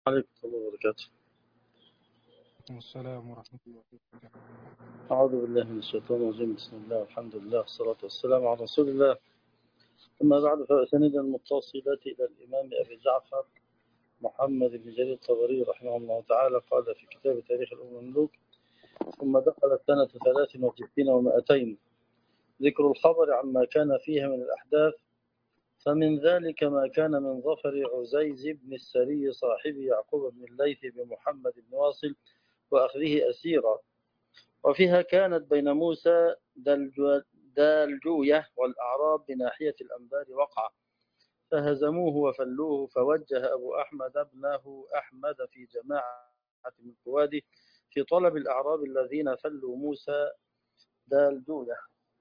عليكم ورحمة الله وبركاته. السلام ورحمة الله وبركاته. أعوذ بالله من الشيطان الرجيم. بسم الله والحمد لله والصلاة والسلام على رسول الله. أما بعد فأسند المتصلة إلى الإمام أبي جعفر محمد بن جرير الطبري رحمه الله تعالى قال في كتاب تاريخ الأمم الملوك: ثم دخلت سنة 63 و200 ذكر الخبر عما كان فيها من الأحداث، فمن ذلك ما كان من ظفر عزيز بن السري صاحب يعقوب بن الليث بمحمد بن واصل وأخذه أسيرا، وفيها كانت بين موسى دالجوية والأعراب بناحية الأنبار وقعة، فهزموه وفلوه، فوجه أبو أحمد ابنه أحمد في جماعة من قواده في طلب الأعراب الذين فلوا موسى دالجوية.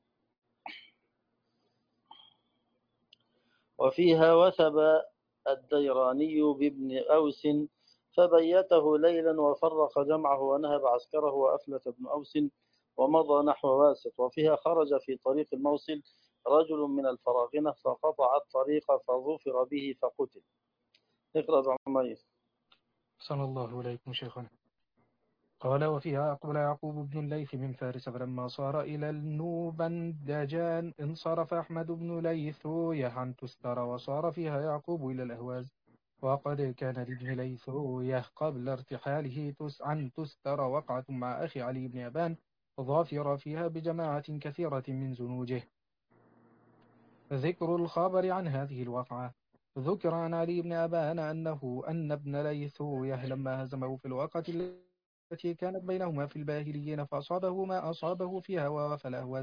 وفيها وثب الديراني بابن أوس فبيته ليلا وفرق جمعه ونهب عسكره وأفلت ابن أوس ومضى نحو واسط. وفيها خرج في طريق الموصل رجل من الفراغنة فقطع الطريق فظفر به فقتل. اقرأ عمير. صلى الله عليكم شيخنا. قال: وفيها أقبل يعقوب بن الليث من فارس، فلما صار إلى النوبندجان انصرف أحمد بن ليثويه عن تستر، وصار فيها يعقوب إلى الأهواز. وقد كان لابن ليثويه قبل ارتحاله عن تستر وقعة مع أخي علي بن أبان، ظافر فيها بجماعة كثيرة من زنوجه. ذكر الخبر عن هذه الواقعة: ذكر عن علي بن أبان أن ابن ليثويه لما هزمه في الواقعة التي كانت بينهما في الباهليين فأصابه ما أصابه فيها، ووفى الأهواز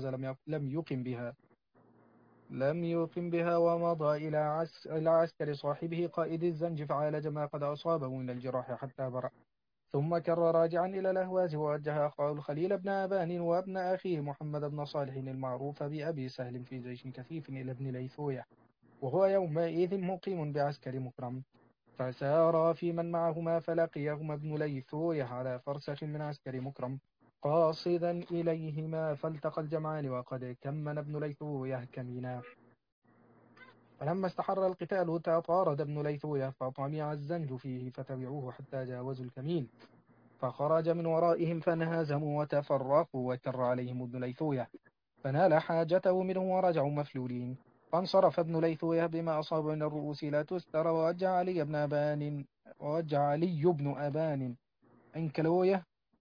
لم يقم بها ومضى إلى عسكر صاحبه قائد الزنج، فعالج ما قد أصابه من الجراح حتى برأ، ثم كر راجعا إلى الأهواز، ووجه أخاه الخليل بن أبان وابن أخيه محمد بن صالح المعروف بأبي سهل في جيش كثيف إلى ابن ليثويه، وهو يومئذ مقيم بعسكر مكرم. فسارا في من معهما فلقيهما ابن ليثويه على فرسخ من عسكر مكرم قاصدا إليهما، فالتقى الجمعان وقد كمن ابن ليثويه كمينا. فلما استحر القتال تطارد ابن ليثويه فطمع الزنج فيه، فتبعوه حتى جاوزوا الكمين، فخرج من ورائهم فانهزموا وتفرقوا، وكر عليهم ابن ليثويه فنال حاجته منهم ورجعوا مفلولين. فانصرف ابن ليثويه بما أصاب من الرؤوس لا تستر، ووجه علي بن أبان أنكلويه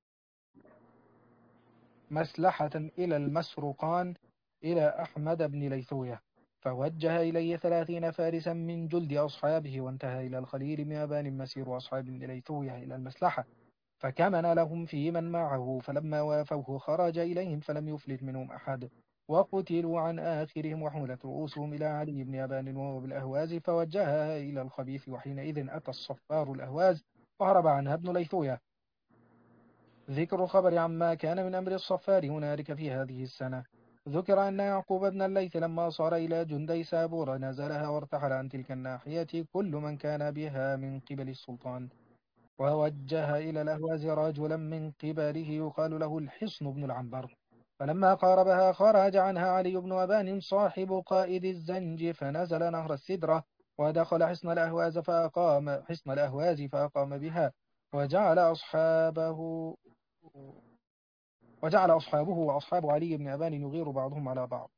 مسلحة إلى المسروقان إلى أحمد بن ليثويه، فوجه إليه 30 فارسا من جلد أصحابه، وانتهى إلى الخليل بن أبان مسير أصحاب ابن ليثويه إلى المسلحة، فكمن لهم في من معه، فلما وافوه خرج إليهم فلم يفلت منهم أحد، وقتلوا عن آخرهم، وحملت رؤوسهم إلى علي بن أبان وهو بالأهواز، فوجهها إلى الخبيث، وحينئذ أتى الصفار الأهواز وهرب عنها ابن ليثويه. ذكر الخبر عما كان من أمر الصفار هنالك في هذه السنة: ذكر أن يعقوب بن الليث لما صار إلى جندي سابور نزلها وارتحل عن تلك الناحية كل من كان بها من قبل السلطان، ووجه إلى الأهواز رجلا من قبله يقال له الحصن بن العنبر، فلما قاربها خرج عنها علي بن أبان صاحب قائد الزنج، فنزل نهر السدرة ودخل حصن الأهواز فأقام بها، وجعل أصحابه وأصحاب علي بن أبان يغير بعضهم على بعض،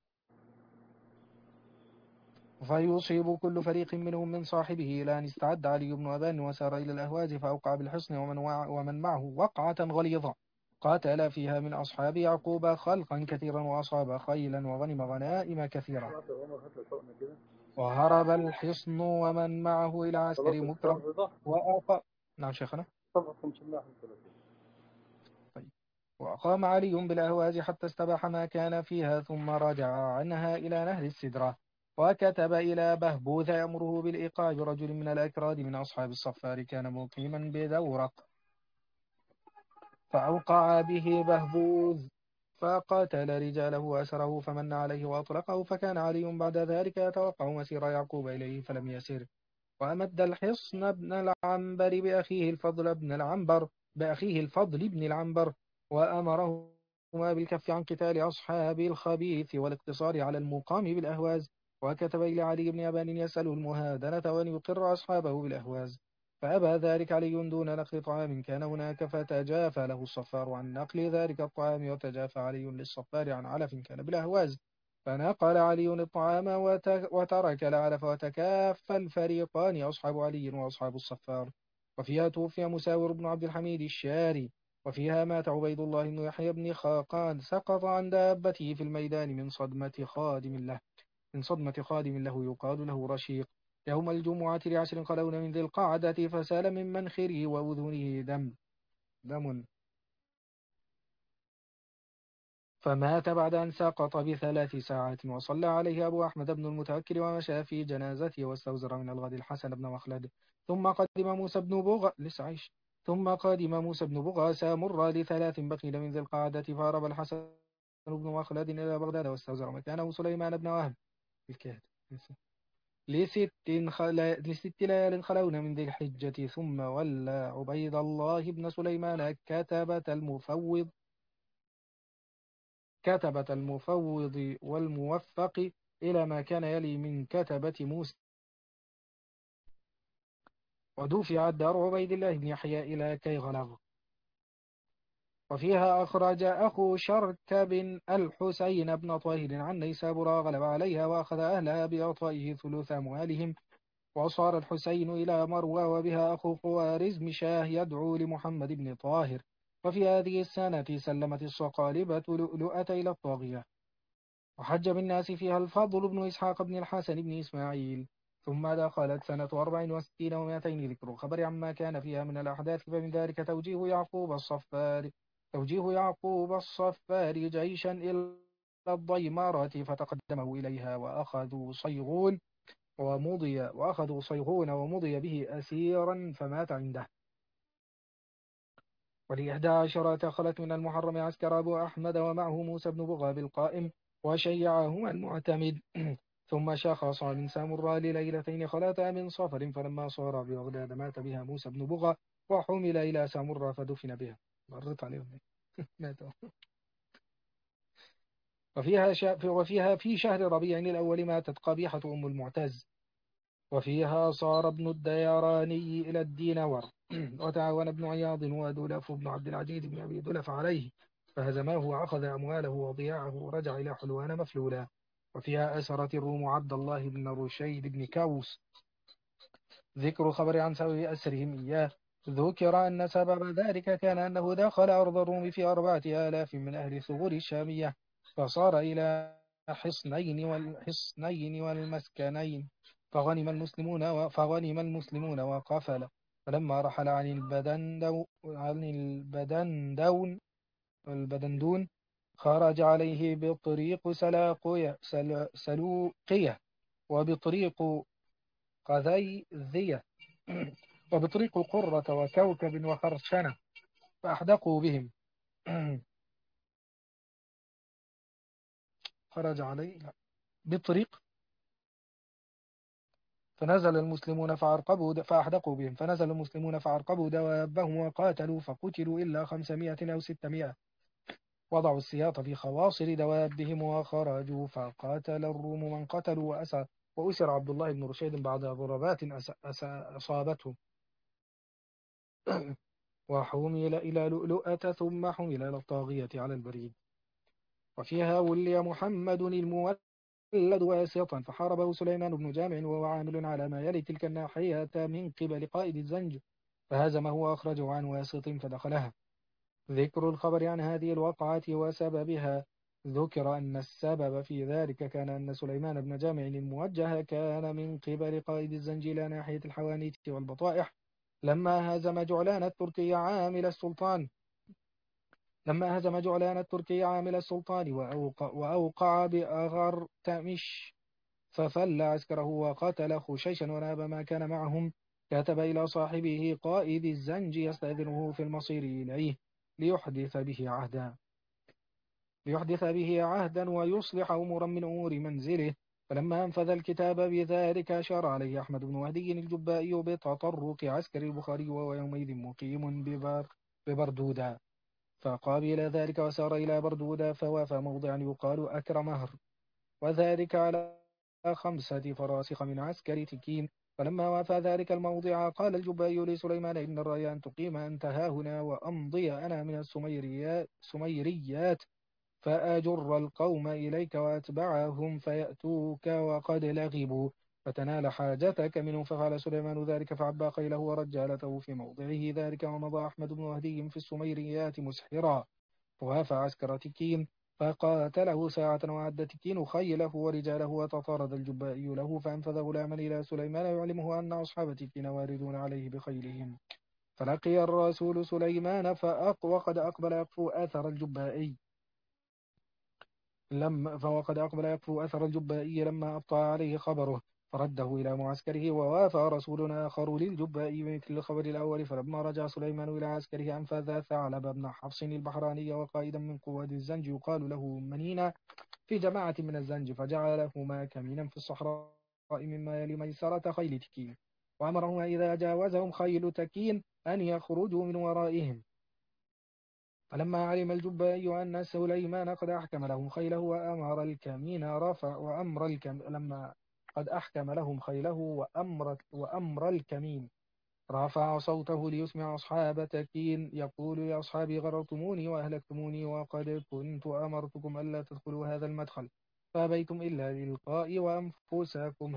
فيصيب كل فريق منهم من صاحبه، إلى أن استعد علي بن أبان وسار إلى الأهواز فأوقع بالحصن ومن معه وقعة غليظة، قاتل فيها من أصحاب يعقوب خلقا كثيرا، وأصاب خيلا وغنم غنائم كثيرة، وهرب الحصن ومن معه إلى عسكر مكرم وأقام. نعم شيخنا. طيب. وأقام علي بالأهواز حتى استباح ما كان فيها، ثم رجع عنها إلى نهر السدرة، وكتب إلى بهبوذ يأمره بالإيقاع برجل من الأكراد من أصحاب الصفار كان مقيما بدورق، فأوقع به بهبوذ فقاتل رجاله وأسره، فمن عليه وأطلقه، فكان علي بعد ذلك يتوقع مسير يعقوب إليه فلم يسر، وأمد الحصن بن العنبر بأخيه الفضل بن العنبر، وأمرهما بالكف عن قتال أصحاب الخبيث والاقتصار على المقام بالأهواز، وكتب إلى علي بن أبان يسأل المهادنة وأن يقر أصحابه بالأهواز، فأبى ذلك علي دون نقل طعام كان هناك، فتجافى له الصفار عن نقل ذلك الطعام، وتجافى علي للصفار عن علف كان بالأهواز، فنقل علي الطعام وترك العلف، وتكافى الفريقان أصحاب علي وأصحاب الصفار. وفيها توفي مساور بن عبد الحميد الشاري. وفيها مات عبيد الله بن يحيى بن خاقان، سقط عن دابته في الميدان من صدمة خادم له يقال له رشيق، يوم الجمعة ل10 خلون من ذي القعدة، فسال من منخره وأذنه دم، فمات بعد أن سقط ب3 ساعات. وصلى عليه أبو أحمد بن المتوكل ومشى في جنازته، واستوزر من الغد الحسن بن مخلد. ثم قدم موسى بن بغى سامر ل3 بقيل من ذي القعدة، فهرب الحسن بن مخلد إلى بغداد، واستوزر مكانه سليمان بن وهب الكاهن لست ليال خلون من ذي الحجة. ثم ولى عبيد الله بن سليمان كتبة المفوض والموفق إلى ما كان يلي من كتبة موسى، ودفعت دار عبيد الله بن يحيى إلى كيغلغ. وفيها أخرج أخو شركب الحسين بن طاهر عن نيسابور، غلب عليها وأخذ أهلها بإعطائه ثلث أموالهم. وصار الحسين إلى مروى، وبها أخو خوارزم شاه يدعو لمحمد بن طاهر. وفي هذه السنة سلمت الصقالبة لؤلؤة إلى الطاغية. وحج بالناس فيها الفضل بن إسحاق بن الحسن بن إسماعيل. ثم دخلت سنة 64 و200 ذكر الخبر عما كان فيها من الأحداث، فمن ذلك توجيه يعقوب الصفار جيشا إلى الضيمارة، فتقدموا إليها وأخذوا صيغون ومضي به أسيرا، فمات عنده. ول11 خلت من المحرم عسكر أبو أحمد، ومعه موسى بن بغى بالقائم، وشيعهما المعتمد. ثم شخص من سامراء لليلتين خلتا من صفر، فلما صار ببغداد مات بها موسى بن بغى، وحمل إلى سامراء فدفن بها. مرت عليهم ماتوا. وفيها في شهر ربيع الأول ماتت قبيحة أم المعتز. وفيها صار ابن الديراني إلى الدينور، وتعاون ابن عياض ودلف بن عبد العزيز بن أبي دلف عليه، فهزماه وأخذ أمواله وضياعه، ورجع إلى حلوان مفلولا. وفيها أسرت الروم عبد الله بن رشيد بن كوس. ذكر خبر عن سبب أسرهم إياه. ذكر أن سبب ذلك كان أنه دخل أرض الروم في 4000 من أهل ثغور الشامية، فصار إلى حصنين والمسكنين، فغنم المسلمون وقفل. فلما رحل عن البدندون خرج عليه بطريق سلوقية، وبطريق قذيذية، وبطريق قرة وكوكب وخرشنة، فأحدقوا بهم. خرج عليه بطريق فأحدقوا بهم، فنزل المسلمون فعرقبوا دوابهم وقاتلوا، فقتلوا إلا 500 أو 600. وضعوا السياط في خواصر دوابهم وخرجوا، فقاتل الروم من قتلوا وأسر عبد الله بن رشيد بعد ضربات أصابته، وحمل إلى لؤلؤة، ثم حمل إلى الطاغية على البريد. وفيها ولي محمد المولد واسطا، فحاربه سليمان بن جامع وهو عامل على ما يلي تلك الناحية من قبل قائد الزنج، فهزمه وأخرجه عن واسط فدخلها. ذكر الخبر عن هذه الوقعة وسببها. ذكر أن السبب في ذلك كان أن سليمان بن جامع الموجه كان من قبل قائد الزنج إلى ناحية الحوانيت والبطائح، لما هزم جعلان التركي عامل السلطان وأوقع بأغر تمش، ففل عسكره وقتل خشيشا وناب ما كان معهم. كتب إلى صاحبه قائد الزنج يستأذنه في المصير إليه ليحدث به عهدا ويصلح أمورا من أمور منزله. فلما أنفذ الكتاب بذلك أشار عليه أحمد بن وهدي الجبائي بتطرق عسكر البخاري، وهو يومئذ مقيم ببردودا، فقابل ذلك وسار إلى بردودا، فوافى موضعا يقال أكرمهر، وذلك على 5 فراسخ من عسكر تكين، فلما وافى ذلك الموضع قال الجبائي لسليمان إن الرأي أن تقيم أنت هاهنا وأمضي أنا من السميريات فأجر القوم إليك وأتبعهم فيأتوك وقد لغبوا فتنال حاجتك منهم. ففعل سليمان ذلك فعبى خيله ورجالته في موضعه ذلك. ومضى أحمد بن مهدي في السميريات مسحرا ووافى عسكر تكين فقاتله ساعة وعد تكين خيله ورجاله وتطارد الجبائي له فأنفذ غلاما إلى سليمان يعلمه أن أصحاب تكين واردون عليه بخيلهم. فلقي الرسول سليمان وقد أقبل يقفو أثر الجبائي لما أبطأ عليه خبره فرده إلى معسكره. ووافى رسول آخر للجبائي بمثل الخبر الأول. فلما رجع سليمان إلى عسكره أنفذ ثعلب بن حفص البحراني وقائدا من قواد الزنج يقال له منينا في جماعة من الزنج فجعلهما كمينا في الصحراء مما يلي ميسرة خيل تكين. وأمرهما إذا جاوزهم خيل تكين أن يخرجوا من ورائهم. فلما علم الجبائي أن سليمان قد أحكم لهم خيله وأمر الكمين لما قد أحكم لهم خيله وأمر الكمين رفع صوته ليسمع أصحاب تكين يقول لأصحابي غررتموني وأهلكتموني وقد كنت أمرتكم ألا تدخلوا هذا المدخل فأبيتم إلا للقاء وأنفسكم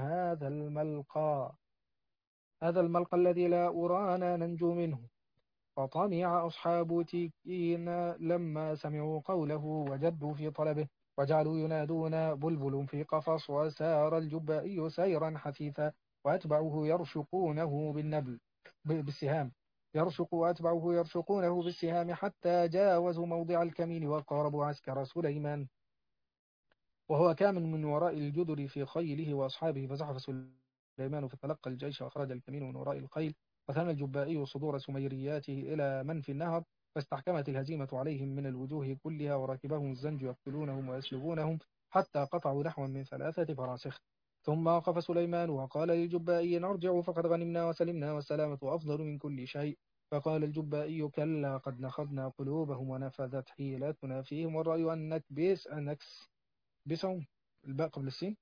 هذا الملقى الذي لا أرانا ننجو منه. فطمع أصحاب تيكين لما سمعوا قوله وجدوا في طلبه وجعلوا ينادون بلبل في قفص. وسار الجبائي سيرا حثيثا وأتبعه يرشقونه بالسهام وأتبعه يرشقونه بالسهام حتى جاوزوا موضع الكمين وقاربوا عسكر سليمان وهو كامن من وراء الجدر في خيله وأصحابه. فزحف سليمان فتلقى الجيش وأخرج الكمين من وراء الخيل. فثنى الجبائي صدور سميرياته إلى منفي النهر فاستحكمت الهزيمة عليهم من الوجوه كلها وركبهم الزنج يقتلونهم ويسلبونهم حتى قطعوا نحو من 3 فراسخ. ثم وقف سليمان وقال للجبائي ارجعوا فقد غنمنا وسلمنا والسلامة أفضل من كل شيء. فقال الجبائي كلا قد نخضنا قلوبهم ونفذت حيلتنا فيهم والرأي أن نكبسهم الباء قبل السين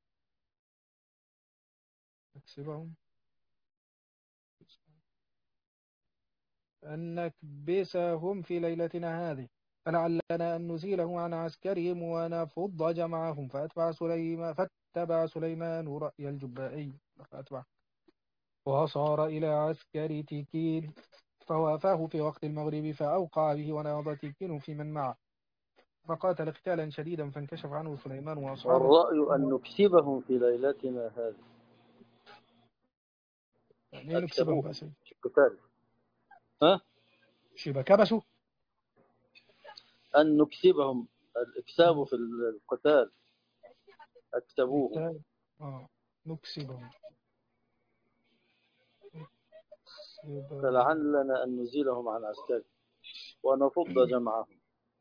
نكسبهم أن نكبسهم في ليلتنا هذه فلعلنا أن نزيلهم عن عسكرهم ونفض جمعهم. فاتبع سليمان رأي الجبائي وصار إلى عسكر تكين فوافاه في وقت المغرب فأوقع به ونهض تكين في من معه فقاتل قتالا شديدا فانكشف عنه سليمان وأصحابه. والرأي أن نكسبهم في ليلتنا هذه. يعني نكسبهم أكسبوهم بس في القتال. ها؟ شبه كبسوا أن نكسبهم، الإكساب في القتال، أكسبوهم. نكسبهم فلعلنا أن نزيلهم عن عسكري ونفض جمعهم.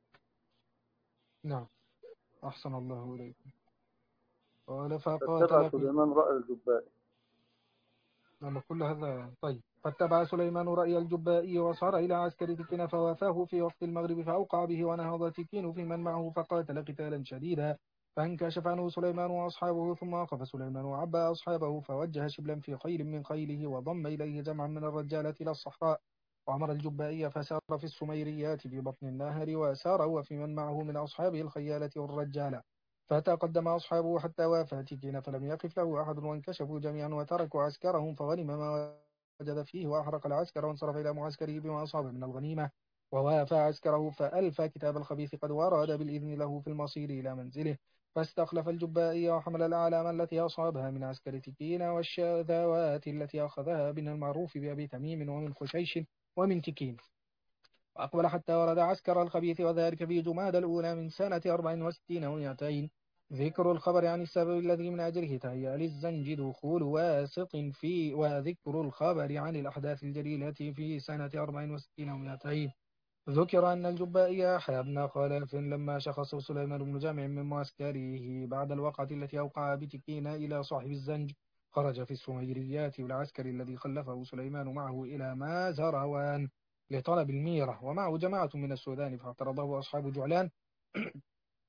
نعم أحسن الله إليكم. قال فاتبع فقاتل سليمان رأي الجبائي. لما كل هذا طيب. فاتبع سليمان رأي الجبائي وصار إلى عسكر تكين فوافاه في وقت المغرب فأوقع به ونهض تكين في من معه فقاتل قتالا شديدا فانكشف عنه سليمان وأصحابه. ثم وقف سليمان وعبى أصحابه فوجه شبلا في خيل من خيله وضم إليه جمعا من الرجالة إلى الصحراء. وأمر الجبائي فسار في السميريات في بطن النهر وسار هو في من معه من أصحابه الخيالة والرجالة. فتقدم أصحابه حتى وافى تكين فلم يقف له أحد وانكشفوا جميعا وتركوا عسكرهم فغنم ما وجد فيه وأحرق العسكر وانصرف إلى معسكره بما أصاب من الغنيمة. ووافى عسكره فألفى كتاب الخبيث قد ورد بالإذن له في المصير إلى منزله. فاستخلف الجبائي وحمل الأعلام التي أصابها من عسكر تكين والشذوات التي أخذها من المعروف بأبي تميم ومن خشيش ومن تكين. وأقبل حتى ورد عسكر الخبيث وذلك في جماد الأولى من سنة 64 و200. ذكر الخبر عن السبب الذي من أجله تهيأ للزنج دخول واسط فيه وذكر الخبر عن الأحداث الجليلة في سنة 64 و200. ذكر أن الجبائي يحيى بن خلف لما شخص سليمان بن جامع من معسكره بعد الوقعة التي أوقع بتكين إلى صاحب الزنج خرج في السميريات والعسكر الذي خلفه سليمان معه إلى مازروان لطلب الميرة ومعه جماعة من السودان فاعترضه أصحاب جعلان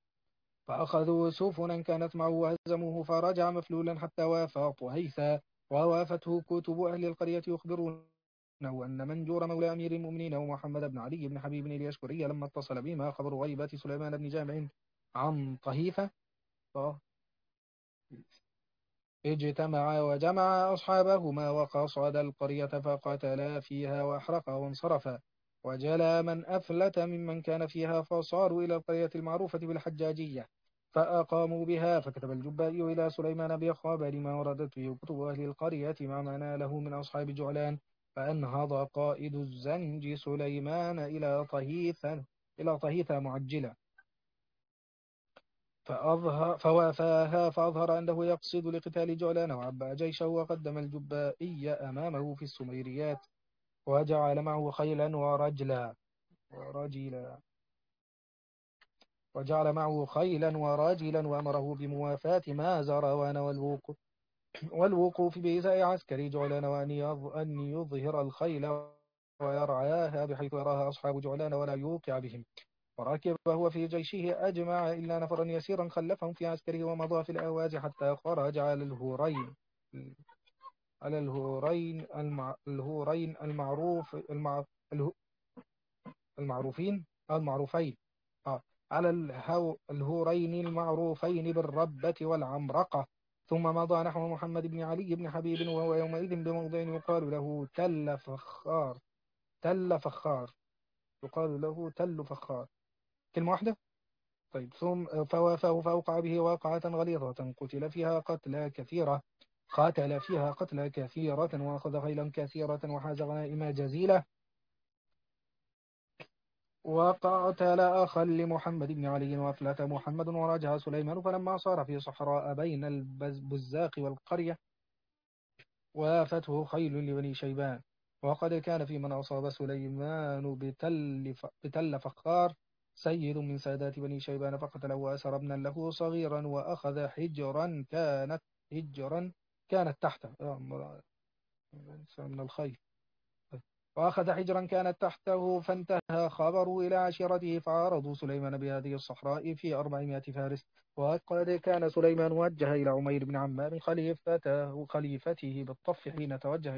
فأخذوا سفنا كانت معه وهزموه فرجع مفلولا حتى وافى طهيثا ووافته كتب أهل القرية يخبرونه أن منجور مولى أمير المؤمنين ومحمد بن علي بن حبيب اليشكري لما اتصل بهما خبر غيبة سليمان بن جامع عن طهيفة اجتمع وجمع أصحابهما وقصد القرية فقتلا فيها وأحرقا وانصرفا، وجلى من أفلت ممن كان فيها فصاروا إلى القرية المعروفة بالحجاجية فأقاموا بها. فكتب الجبائي إلى سليمان بخبر ما وردت به كتب أهل القرية مع ما ناله من أصحاب جعلان، فأنهض قائد الزنج سليمان إلى طهيثا معجلا فأظهر أنه يقصد لقتال جعلان، وعبأ جيشه وقدم الجبائي أمامه في السميريات، وجعل معه خيلا ورجلا وأمره بموافاة ما زروان والوقوف بإزاء عسكري جعلان، أن يظهر الخيل ويرعاها بحيث يراها أصحاب جعلان ولا يوقع بهم. وركب هو في جيشه أجمع إلا نفرا يسيرا خلفهم في عسكره، ومضى في الأواز حتى خرج على الهورين المعروفين على الهورين المعروفين بالربة والعمرقة، ثم مضى نحو محمد بن علي بن حبيب، وهو يومئذ بموضع يقال له تل فخار كلمة واحدة. طيب ثم فوافاه فأوقع به واقعة غليظة قاتل فيها قتلى كثيرة وأخذ خيلا كثيرة وحاز غنائم جزيلة، وقاتل أخا لمحمد بن علي وأفلت محمد ورجع سليمان، فلما صار في صحراء بين البزاق والقرية وافته خيل لبني شيبان، وقد كان في من أصاب سليمان بتل فخار سيد من سادات بني شيبان، فقتله وأسر ابنا له صغيرا، وأخذ هجرا كانت تحته من الخيل، كانت تحته، فانتهى خبره إلى عشيرته فعارضوا سليمان بهذه الصحراء في 400 فارس. وقد كان سليمان وجه إلى عمير بن عمار خليفته بالطف حين توجه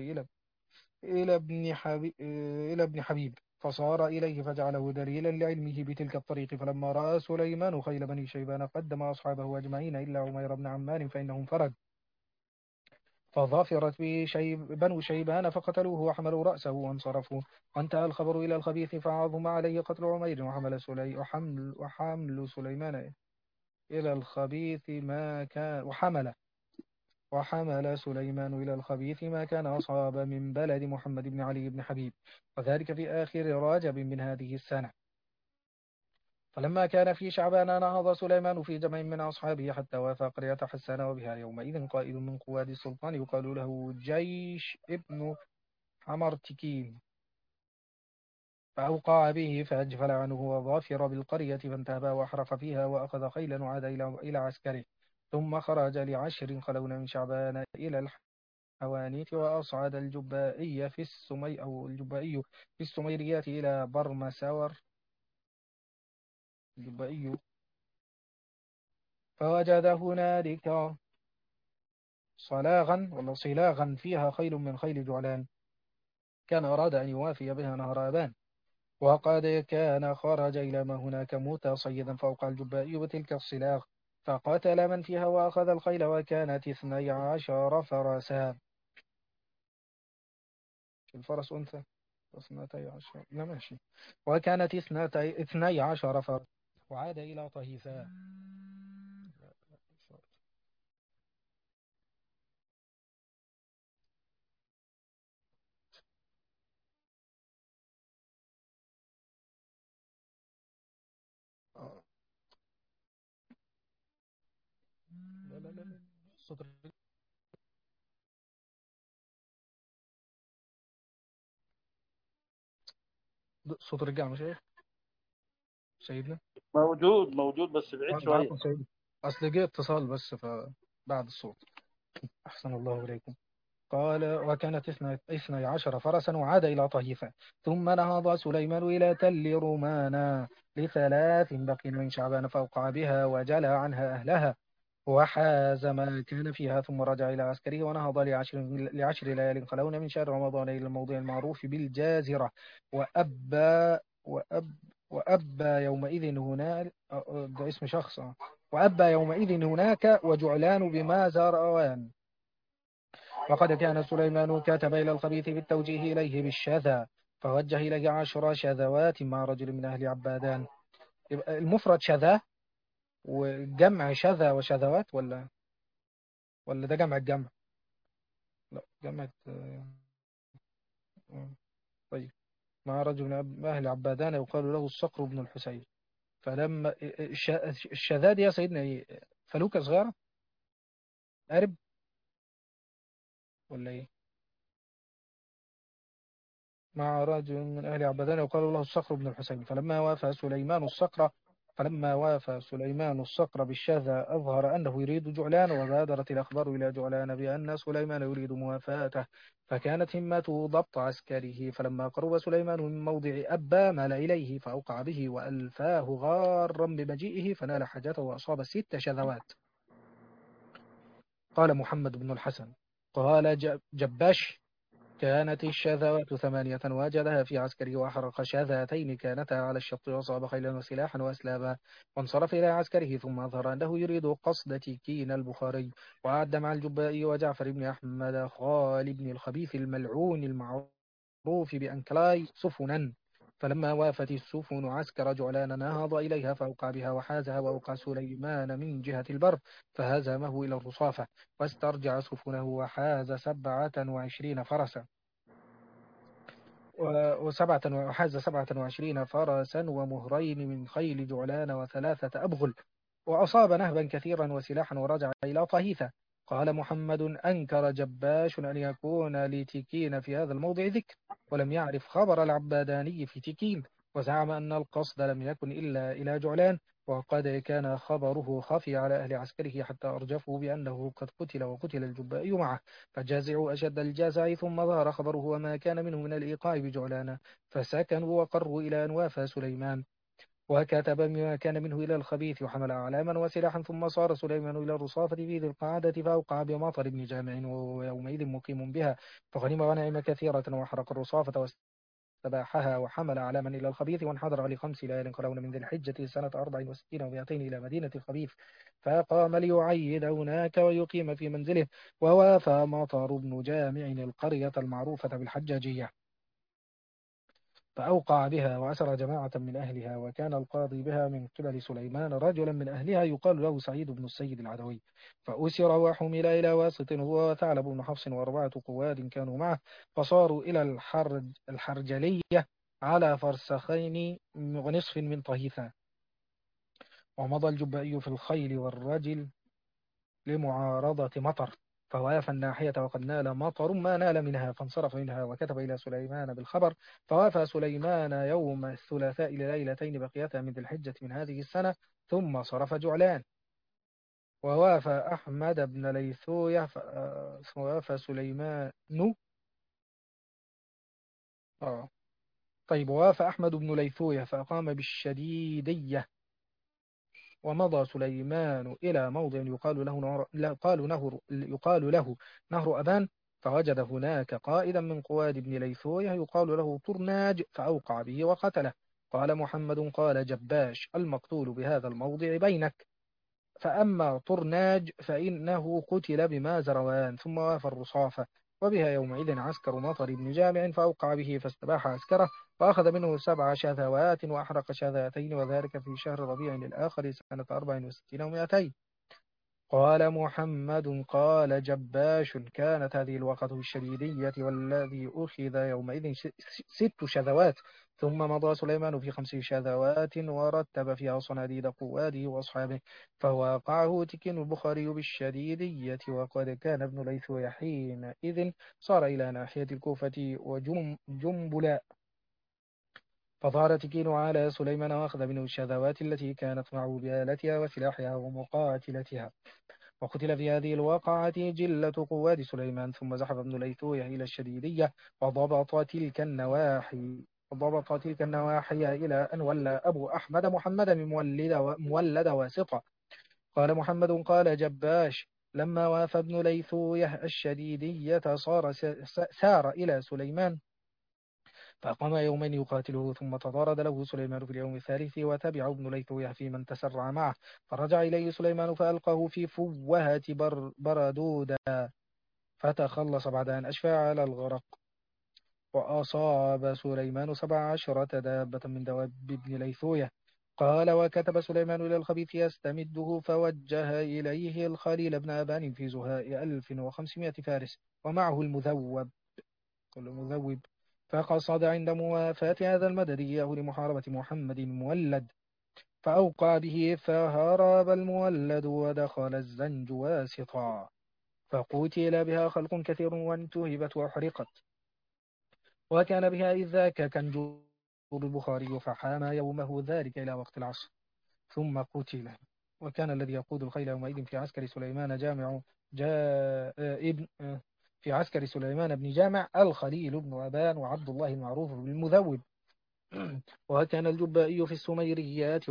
إلى ابن حبيب، فصار إليه فجعله دليلا لعلمه بتلك الطريق. فلما رأى سليمان خيل بني شيبان قدم أصحابه أجمعين إلا عمير بن عمار فإنهم فرد، فظافرت به بنو شيبان فقتلوه وحملوا رأسه وانصرفوا. وانتهى الخبر إلى الخبيث فعظم عليه قتل عمير، وحمل سليمان إلى الخبيث ما كان وحمل سليمان إلى الخبيث ما كان أصاب من بلد محمد بن علي بن حبيب، وذلك في آخر رجب من هذه السنة. فلما كان في شعبان نهض سليمان في جمع من أصحابه حتى وافى قرية حسان، وبها يومئذ قائد من قواد السلطان يقال له جيش ابن حمرتكين، فأوقع به فأجفل عنه وظافر بالقرية، فانتهبا وأحرق فيها وأخذ خيلا وعاد إلى عسكره. ثم خرج ل10 خلون من شعبان إلى الحوانيت، وأصعد الجبائي في السميريات إلى برمساور الجبائي، فوجد هنالك صلاغا فيها خيل من خيل جعلان، كان أراد أن يوافي بها نهر أبان، وقد كان خرج إلى ما هناك متصيدا، فوقع الجبائي بتلك الصلاغ فقتل من فيها وأخذ الخيل، وكانت 12 فرسا. الفرس أنثى 12 لا ماشي، وكانت 12 فرس، وعاد إلى طهيفا. لا صوت رجع مش ايه سيدنا؟ موجود بس بعيد شوية. عفوا سيدنا، أصل جه اتصال بس فبعد الصوت. أحسن الله إليكم. قال وكانت 12 فرسا وعاد إلى طهيفة. ثم نهض سليمان إلى تل رومانا ل3 بقي من شعبان فأوقع بها وجلى عنها أهلها، وحاز ما كان فيها ثم رجع إلى عسكره ونهض لعشر ليال خلون من شهر رمضان إلى الموضع المعروف بالجازرة. وأبى وأب وأبى يومئذ هناك، ده اسم شخص، وأبى يومئذ هناك وجعلان بمازروان. وقد كان سليمان كاتب إلى الخبيث بالتوجيه إليه بالشذا، فوجه إليه 10 شذوات مع رجل من أهل عبادان. يبقى المفرد شذا وجمع شذا وشذوات، ولا ده جمع الجمع؟ لا، جمع. طيب، مع رجل من أهل عبادان يقال له الصقر بن الحسين. فلما الشذا دي يا سيدنا إيه؟ فلوكة صغيرة، قارب، ولا إيه؟ مع رجل من أهل عبدان يقال له الصقر بن الحسين. فلما وافى سليمان الصقر بالشذا أظهر أنه يريد جعلان، وبادرت الأخبار إلى جعلان بأن سليمان يريد موافاته، فكانت همته ضبط عسكره. فلما قرب سليمان من موضع أبا مال إليه فأوقع به وألفاه غارا بمجيئه فنال حاجته وأصاب 6 شذوات. قال محمد بن الحسن قال جباش: كانت الشذوات 8 وجدها في عسكره، وأحرق شذاتين كانتا على الشط، وأصاب خيلا وسلاحا وأسلابا، وانصرف إلى عسكره ثم أظهر أنه يريد قصد تيكين البخاري، وأعد مع الجبائي وجعفر بن أحمد خال بن الخبيث الملعون المعروف بأنكلاي سفنا. فلما وافت السفن عسكر جعلان نهض إليها فأوقع بها وحازها، وأوقع سليمان من جهة البر فهزمه إلى الرصافة، واسترجع سفنه وحاز 27 فرسا، وحاز 27 فرسا ومهرين من خيل جعلان و3 أبغل، وأصاب نهبا كثيرا وسلاحا، ورجع إلى طهيثة. قال محمد: أنكر جباش أن يكون لتكين في هذا الموضع ذكر، ولم يعرف خبر العباداني في تكين، وزعم أن القصد لم يكن إلا إلى جعلان، وقد كان خبره خفي على أهل عسكره حتى أرجفوا بأنه قد قتل وقتل الجبائي معه، فجازعوا أشد الجازع. ثم ظهر خبره وما كان منه من الإيقاع بجعلان، فسكنوا وقروا إلى أن وافى سليمان، وكتب بما كان منه إلى الخبيث، وحمل أعلاما وسلاحا. ثم صار سليمان إلى الرصافة في ذي القعدة فأوقع بمطر بن جامع، وهو يومئذ مقيم بها، فغنم غنائم كثيرة، وأحرق الرصافة واستباحها، وحمل أعلاما إلى الخبيث، وانحدر ل5 ليال قلون من ذي الحجة سنة 64 و200 إلى مدينة الخبيث، فقام ليعيد هناك ويقيم في منزله. ووافى مطر بن جامع القرية المعروفة بالحجاجية، فأوقع بها وأسر جماعة من أهلها، وكان القاضي بها من قبل سليمان رجلا من أهلها يقال له سعيد بن السيد العدوي، فأسر وحمل إلى واسط هو وثعلب بن حفص و4 قواد كانوا معه، فصاروا إلى الحرجلية على فرسخين ونصف من طهيثا. ومضى الجبائي في الخيل والرجل لمعارضة مطر، فوافى الناحية وقد نال مطر ما نال منها، فانصرف منها وكتب إلى سليمان بالخبر. فوافى سليمان يوم الثلاثاء لليلتين بقيتا من ذي الحجة من هذه السنة، ثم صرف جعلان. ووافى أحمد بن ليثوية ووافى سليمان. طيب، ووافى أحمد بن ليثوية فأقام بالشديدية. ومضى سليمان إلى موضع يقال له نهر أبان، فوجد هناك قائدا من قواد بن ليثويه يقال له طرناج، فأوقع به وقتله. قال محمد قال جباش: المقتول بهذا الموضع بينك، فأما طرناج فإنه قتل بمازروان. ثم وافى الرصافة، وبها يومئذ عسكر مطر بن جامع، فأوقع به فاستباح عسكره، وأخذ منه 7 شذوات وأحرق شذاتين، وذلك في شهر ربيع الآخر سنة 64 و200. قال محمد قال جباش: كانت هذه الوقت الشديدية، والذي أخذ يومئذ 6 شذوات. ثم مضى سليمان في 5 شذوات، ورتب فيها صناديد قواده وأصحابه، فواقعه تكين البخاري بالشديدية. وقد كان ابن ليثوي حينئذ صار إلى ناحية الكوفة وجنبلاء، فظهر تكين على سليمان وأخذ منه الشذوات التي كانت معه بآلتها وسلاحها ومقاتلتها، وقتل في هذه الواقعة جلة قواد سليمان. ثم زحف ابن ليثويه إلى الشديدية، وضبط تلك النواحي إلى أن ولى أبو أحمد محمد مولد واسطة. قال محمد قال جباش لما وافى ابن ليثويه الشديدية سار إلى سليمان فأقام يومين يقاتله ثم تطارد له سليمان في اليوم الثالث وتبع ابن ليثويه في من تسرع معه فرجع إليه سليمان فألقاه في فوهة بردودة فتخلص بعد أن أشفى على الغرق. وأصاب سليمان 17 دابة من دواب ابن ليثويه. قال وكتب سليمان إلى الخبيث يستمده فوجه إليه الخليل بن أبان في زهاء 1500 فارس ومعه المذوب فقصد عند موافاة هذا المدد إياه لمحاربة محمد المولد فأوقع به فهرب المولد ودخل الزنج واسطا فقتل بها خلق كثير وانتهبت وأحرقت. وكان بها إذ ذاك كنجور البخاري فحام يومه ذلك إلى وقت العصر ثم قتل. وكان الذي يقود الخيل يومئذ في عسكر سليمان جامع ابن في عسكر سليمان بن جامع الخليل بن أبان وعبد الله المعروف بالمذوب. وكان الجبائي في السميريات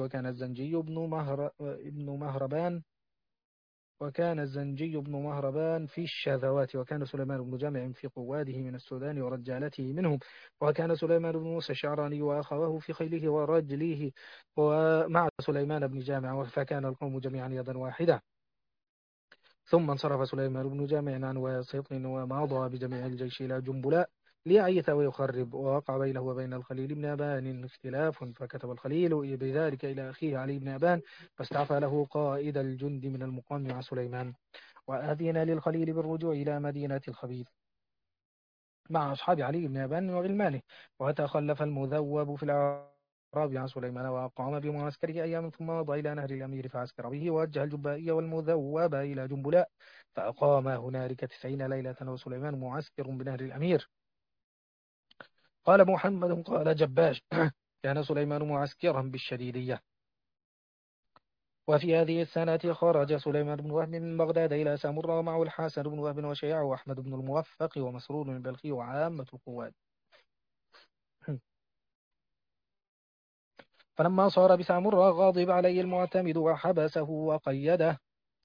وكان الزنجي بن مهربان في الشاذوات. وكان سليمان بن جامع في قواده من السودان ورجالته منهم. وكان سليمان بن موسى الشعراني وأخوه في خيله ورجليه ومع سليمان بن جامع فكان القوم جميعا يدا واحدة. ثم انصرف سليمان بن جامع عن واسط ومضى بجميع الجيش إلى جنبلاء ليعيث ويخرب. ووقع بينه وبين الخليل بن أبان اختلاف فكتب الخليل بذلك إلى أخيه علي بن أبان فاستعفى له قائد الجند من المقام مع سليمان وأذن للخليل بالرجوع إلى مدينة الخبيث مع أصحاب علي بن أبان وغلمانه. وتخلف المذوب في الأعراب عن سليمان وأقام بمعسكره أيام ثم مضى إلى نهر الأمير فعسكر به ووجه الجبائي والمذوب إلى جنبلاء فأقام هنالك 90 ليلة وسليمان معسكر بنهر الأمير. قال محمد قال جباش كان سليمان معسكرا بالشديدية. وفي هذه السنة خرج سليمان بن وهب من بغداد إلى سامرة ومعه الحسن بن وهب وشيع وأحمد بن الموفق ومسرور البلخي وعامة القوات. فلما صار بسامرة غاضب عليه المعتمد وحبسه وقيده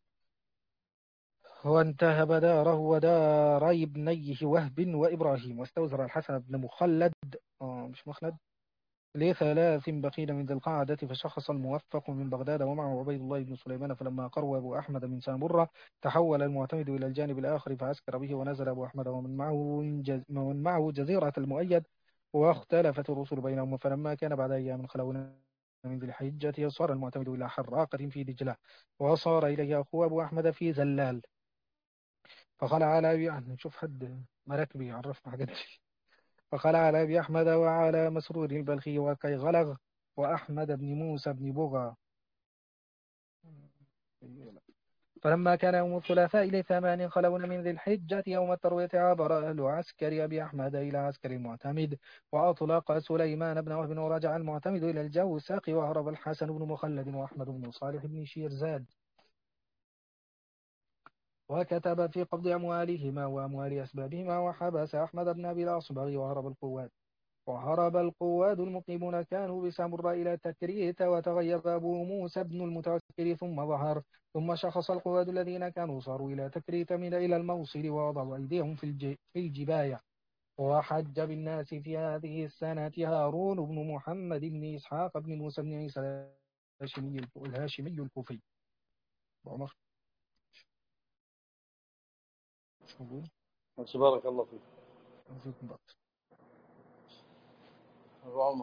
وانتهب داره ودار ابنيه وهب وإبراهيم واستوزر الحسن بن مخلد مش مخلد ل3 بقين من ذي القعدة فشخص الموفق من بغداد ومعه عبيد الله بن سليمان. فلما قروا أبو أحمد من سامرة تحول المعتمد إلى الجانب الآخر فعسكر به ونزل أبو أحمد ومن معه جزيرة المؤيد واختلفت الرسل بينهم. فلما كان بعد أيام خلونا من ذي الحجة صار المعتمد إلى حراقة في دجلة وصار إليه أخوه أبو أحمد في زلال فقال على أبي أحمد نشوف حد مراكبي يعرفنا حاجات فقال على أبي أحمد وعلى مسرور البلخي وكي غلغ وأحمد بن موسى بن بغى. فلما كان يوم الثلاثاء إلى 8 خلون من ذي الحجة يوم التروية عبر أهل عسكر أبي أحمد إلى عسكر المعتمد وأطلق سليمان بن وهب ورجع المعتمد إلى الجوساق وهرب الحسن بن مخلد وأحمد بن صالح بن شيرزاد وكتب في قبض أموالهما وأموال أسبابهما وحبس أحمد بن أبي الأصبغ وهرب القواد المقيمون كانوا بسامرة إلى تكريت وتغيب أبو موسى بن المتوكل ثم ظهر ثم شخص القواد الذين كانوا صاروا إلى تكريت من إلى الموصل ووضعوا أيديهم في الجباية. وحج بالناس في هذه السنة هارون بن محمد بن إسحاق بن موسى بن عيسى الهاشمي الكوفي. عمر بارك الله فيك. فيكم بقى. أبو عمر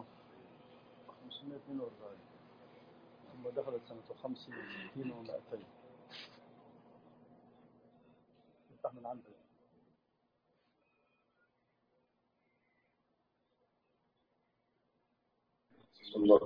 542 ثم دخلت سنة 50 و60 و200 افتح من عندك. الله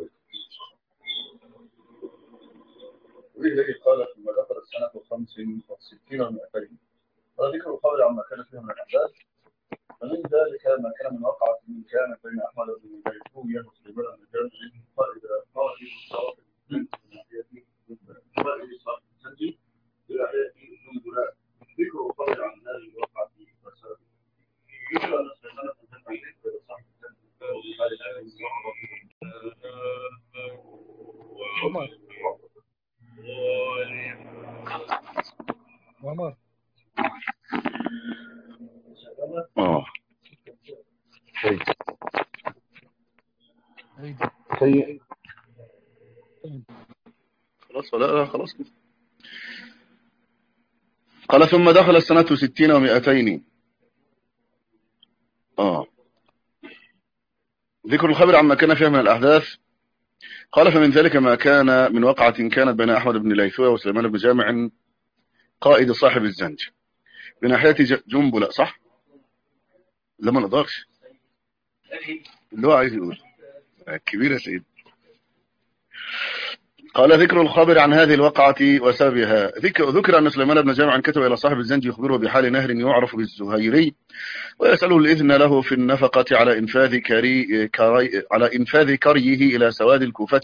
الذي قال ثم دخلت سنة 65 و200 وذكر القول عما كان فيها من الأحداث فمن ذلك ما كان من وقعة من كان بين أحمد بن بيتوية وسليمان بن جابر قائد الصواب من ناحيته قائد صاحب السجن إلى حياته الجندلاء ذكر القول عن هذه الوقعة وسببها ذكر أن سليمان بن جابر صاحب السجن عمر سيء. خلاص ولا لا؟ خلاص كده. قال ثم دخل السنة 60 و200. ذكر الخبر عما كان فيها من الأحداث. قال فمن ذلك ما كان من وقعة كانت بين أحمد بن ليثوية وسليمان بن جامع قائد صاحب الزنج بناحية جنبلة، صح؟ لما نقدرش اللي هو عايز يقول كبيرة سيد. قال ذكر الخبر عن هذه الوقعة وسببها. ذكر أن سليمان بن جامع كتب إلى صاحب الزنج يخبره بحال نهر يعرف بالزهيري ويسأله الإذن له في النفقة على إنفاذ كريه إلى سواد الكوفة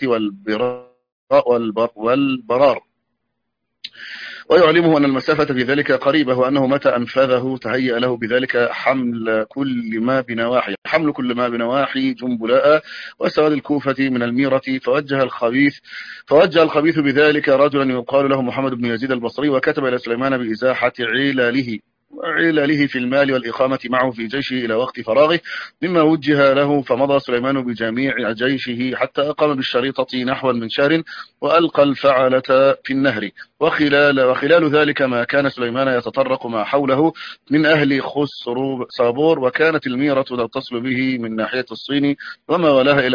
والبرار، ويعلمه أن المسافة بذلك قريبة وأنه متى أنفذه تهيأ له بذلك حمل كل ما بنواحي جنبلاء وسواد الكوفة من الميرة. فوجه الخبيث بذلك رجلا يقال له محمد بن يزيد البصري، وكتب إلى سليمان بإزاحة علله في المال والإقامة معه في جيشه إلى وقت فراغه مما وجه له. فمضى سليمان بجميع جيشه حتى أقام بالشريطة نحو من شهر وألقى الفعلة في النهر. وخلال ذلك ما كان سليمان يتطرق ما حوله من أهل خسر صابور، وكانت الميرة تتصل به من ناحية الصين وما ولاها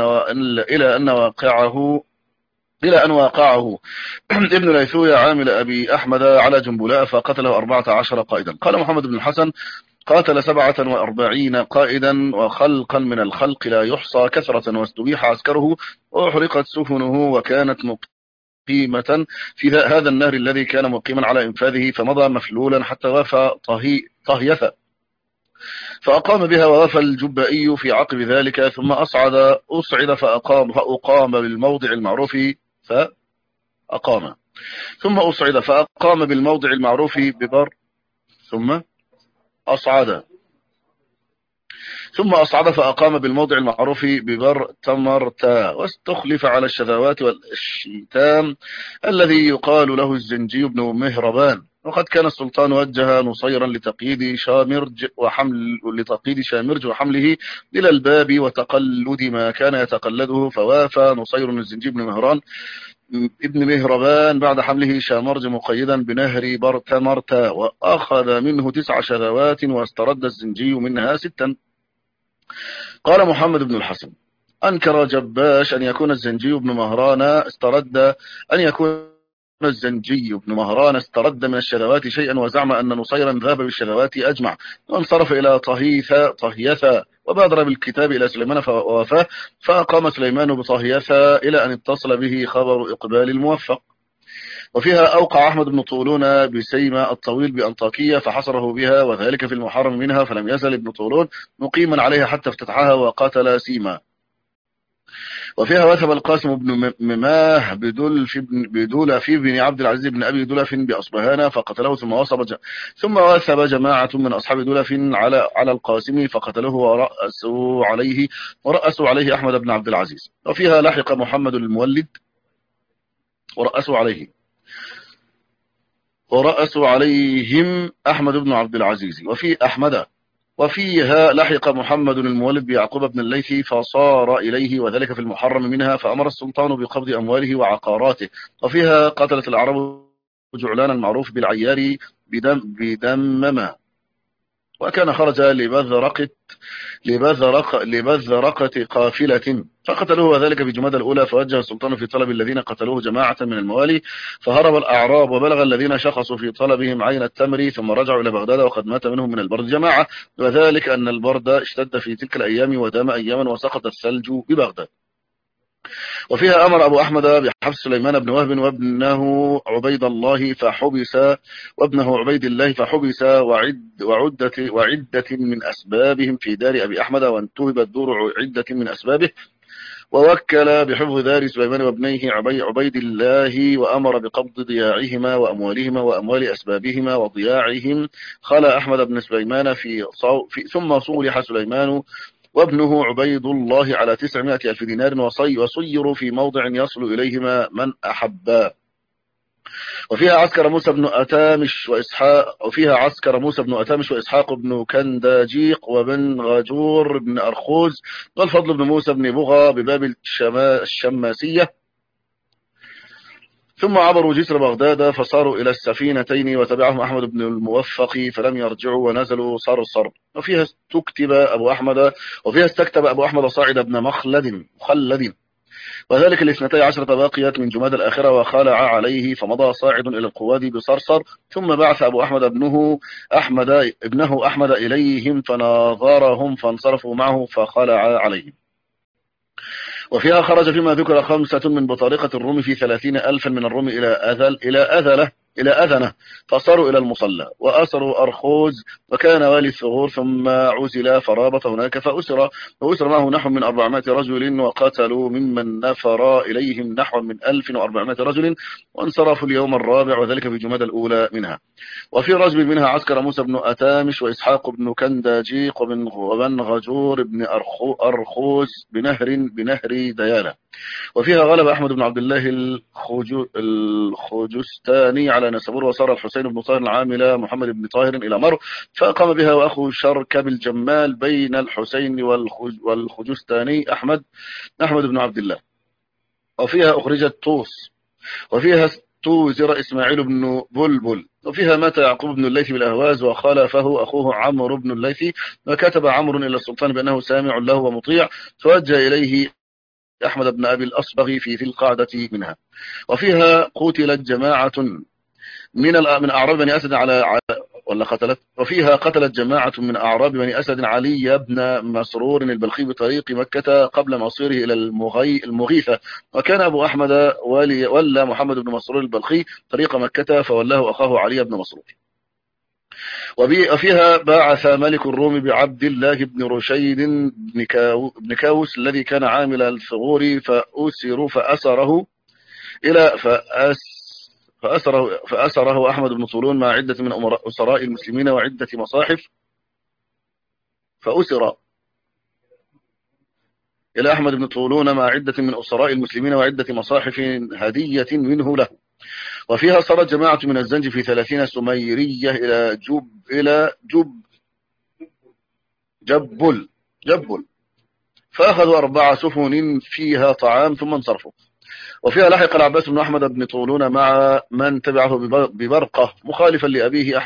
إلى أن واقعه ابن ليثوية عامل أبي أحمد على جنبلاء فقتله 14 قائدا. قال محمد بن الحسن قاتل 47 قائدا وخلقا من الخلق لا يحصى كثرة، واستبيح عسكره وأحرقت سفنه، وكانت مقيمة في هذا النهر الذي كان مقيما على إنفاذه، فمضى مفلولا حتى وافى طهيثة فأقام بها، ووافى الجبائي في عقب ذلك، ثم أصعد فأقام بالموضع المعروف ثم أصعد فأقام بالموضع المعروف ببر ثم أصعد فأقام بالموضع المعروف ببر تمرتا، واستخلف على الشذوات والشيتام الذي يقال له الزنجي بن مهربان. وقد كان السلطان وجه نصيرا لتقييد شامرج وحمله إلى الباب وتقلد ما كان يتقلده، فوافى نصير الزنجي ابن مهربان بعد حمله شامرج مقيدا بنهر برتمرتا، وأخذ منه 9 شذوات واسترد الزنجي منها 6. قال محمد بن الحسن أنكر جباش أن يكون الزنجي بن مهران استرد من الشذوات شيئا، وزعم أن نصيرا ذهب بالشذوات أجمع، وانصرف إلى طهيثة وبادر بالكتاب إلى سليمان فوافاه، فأقام سليمان بطهيثة إلى أن اتصل به خبر إقبال الموفق. وفيها أوقع أحمد بن طولون بسيما الطويل بأنطاكية فحصره بها، وذلك في المحرم منها، فلم يزل ابن طولون مقيما عليها حتى افتتحها وقاتل سيما. وفيها وثب القاسم بن مماه بدولف بن عبد العزيز بن أبي دولف بأصبهان فقتله، ثم وثب جماعة من أصحاب دولف على القاسم فقتله ورأسوا عليه أحمد بن عبد العزيز. وفيها لحق محمد المولد ورأسوا عليهم أحمد بن عبد العزيز وفيها لحق محمد المولد بيعقوب بن الليث فصار إليه، وذلك في المحرم منها، فأمر السلطان بقبض أمواله وعقاراته. وفيها قتلت العرب جعلان المعروف بالعيار بدمما، وكان خرج لبذرقة قافلة فقتلوه، وذلك في جمادى الأولى. فوجه السلطان في طلب الذين قتلوه جماعة من الموالي، فهرب الأعراب وبلغ الذين شخصوا في طلبهم عين التمر، ثم رجعوا إلى بغداد وقد مات منهم من البرد جماعة، وذلك أن البرد اشتد في تلك الأيام ودام أياما وسقط الثلج ببغداد. وفيها أمر أبو أحمد بحبس سليمان بن وهب وابنه عبيد الله فحبس وعدة من أسبابهم في دار أبي أحمد، وانتهبت دور عدة من أسبابه، ووكل بحفظ دار سليمان وابنيه عبيد الله، وأمر بقبض ضياعهما وأموالهما وأموال أسبابهما وضياعهم. خلى أحمد بن سليمان ثم صولح سليمان وابنه عبيد الله على 900,000 دينار، وصيروا في موضع يصل إليهما من أحبا. وفيها عسكر موسى بن أتامش وإسحاق، وفيها عسكر موسى بن أتامش وإسحاق بن كنداجيق وبن غاجور بن أرخوز والفضل بن موسى بن بغى بباب الشماسية. ثم عبروا جسر بغداد فصاروا إلى السفينتين وتبعهم أحمد بن الموفق فلم يرجعوا ونزلوا صرصر. وفيها استكتب أبو أحمد صاعد بن مخلد وذلك الاثنتي عشرة باقيات من جماد الآخرة وخالع عليه فمضى صاعد إلى القواد بصرصر. ثم بعث أبو أحمد ابنه أحمد إليهم فناظرهم فانصرفوا معه فخالع عليهم. وفيها خرج فيما ذكر 5 من بطارقة الروم في 30,000 من الروم إلى أذنة فصاروا إلى المصلى وأسروا أرخوز وكان والي الثغور ثم عزل فرابط هناك فأسر معه نحو من 400 رجل وقتلوا ممن نفر إليهم نحو من 1400 رجل وانصرفوا اليوم الرابع وذلك في جماد الأولى منها. وفي رجب منها عسكر موسى بن أتامش وإسحاق بن كنداجيق وبن غجور بن أرخوز بنهر ديالة. وفيها غلب أحمد بن عبد الله الخجستاني على نسبور وصار الحسين بن طاهر العامل محمد بن طاهر إلى مر فأقام بها وأخو شركب الجمال بين الحسين والخجستاني أحمد بن عبد الله. وفيها أخرجت طوس. وفيها توزر إسماعيل بن بلبل. وفيها مات يعقوب بن الليث بالأهواز وخالفه أخوه عمرو بن الليث وكتب عمرو إلى السلطان بأنه سامع له ومطيع فوجه إليه أحمد بن أبي الأصبغ في القاعدة منها. وفيها قتلت جماعة من أعراب بني أسد وفيها قتلت جماعة من أعراب بني أسد علي بن مسرور البلخي بطريق مكة قبل مصيره إلى المغيثة وكان أبو أحمد ولى محمد بن مسرور البلخي طريق مكة فولاه أخاه علي بن مسرور. وفيها بعث ملك الروم بعبد الله بن رشيد بن كاوس الذي كان عامل الثغور فأسره أحمد بن طولون مع عدة من أسراء المسلمين وعدة مصاحف فأسر إلى أحمد بن طولون مع عدة من أسراء المسلمين وعدة مصاحف هدية منه له. وفيها صارت جماعة من الزنج في 30 سميرية إلى جبل فأخذوا 4 سفن فيها طعام ثم انصرفوا. وفيها لحق العباس بن أحمد بن طولون مع من تبعه ببرقة مخالفا لأبيه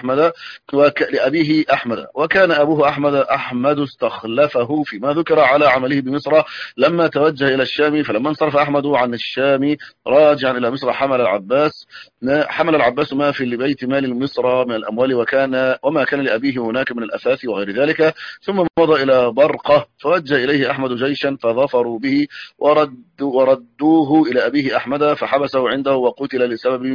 أحمد وكان أبوه أحمد استخلفه فيما ذكر على عمله بمصر لما توجه إلى الشام فلما انصرف أحمد عن الشام راجعا إلى مصر حمل العباس ما في لبيت مال مصر من الأموال وما كان لأبيه هناك من الأثاث وغير ذلك ثم مضى إلى برقة فوجه إليه أحمد جيشا فظفروا به وردوه إلى أبيه أحمد فحبسه عنده وقتل لسبب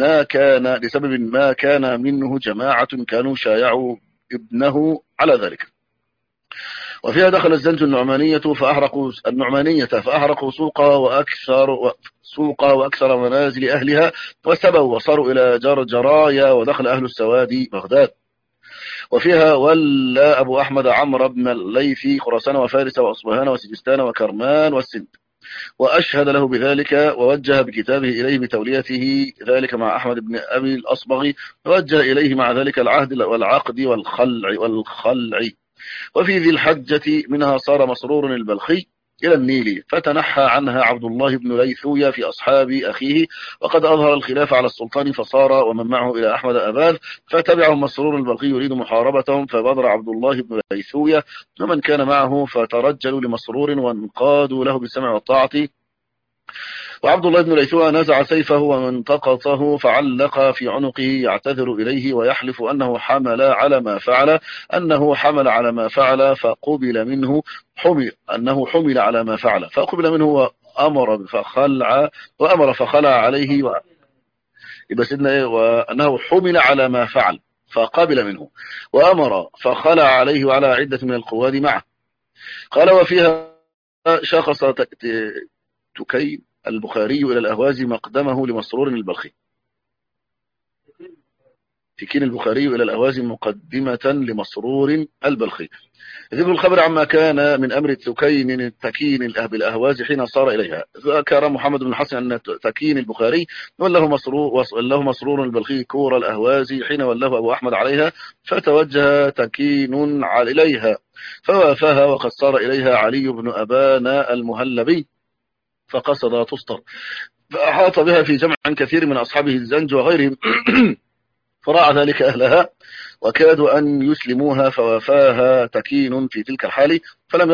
ما كان منه جماعة كانوا شايعوا ابنه على ذلك. وفيها دخل الزنج النعمانية فأحرقوا سوقها وأكثر منازل أهلها وسبوا وصاروا إلى جرجرايا ودخل أهل السواد بغداد. وفيها ولى أبو أحمد عمرو بن الليث خراسان وفارس وأصبهان وسجستان وكرمان والسند وأشهد له بذلك ووجه بكتابه إليه بتوليته ذلك مع أحمد بن أبي الأصبغ ووجه إليه مع ذلك العهد والعقد والخلع. وفي ذي الحجة منها صار مسرور البلخي إلى النيل فتنحى عنها عبد الله بن ليثوية في أصحاب أخيه وقد أظهر الخلاف على السلطان فصار ومن معه إلى أحمد أباد فتبعهم مسرور البلخي يريد محاربتهم فبادر عبد الله بن ليثوية ومن كان معه فترجلوا لمسرور وانقادوا له بالسمع والطاعة. وعبد الله بن ليثوية نزع سيفه ومنتقطه فعلق في عنقه يعتذر إليه ويحلف أنه حمل على ما فعل فقبل منه وأمر فخلع عليه وأنه حمل على ما فعل فقبل منه وأمر فخلع عليه وعلى عدة من القواد معه. قال وفيها شخص تكي البخاري إلى الأهواز مقدمه لمسرور البلخي تكين البخاري إلى الأهواز مقدمة لمسرور البلخي. ذكر الخبر عما كان من أمر التكين بالأهواز حين صار إليها. ذكر محمد بن الحسن أن تكين البخاري وله مسرور البلخي كور الأهواز حين وله أبو أحمد عليها، فتوجه تكين إليها فوافاها، وقد صار إليها علي بن أبان المهلبي فقصد تسطر، فأحاط بها في جمع كثير من أصحابه الزنج وغيرهم فراع ذلك أهلها وكادوا أن يسلموها، فوافاها تكين في تلك الحال فلم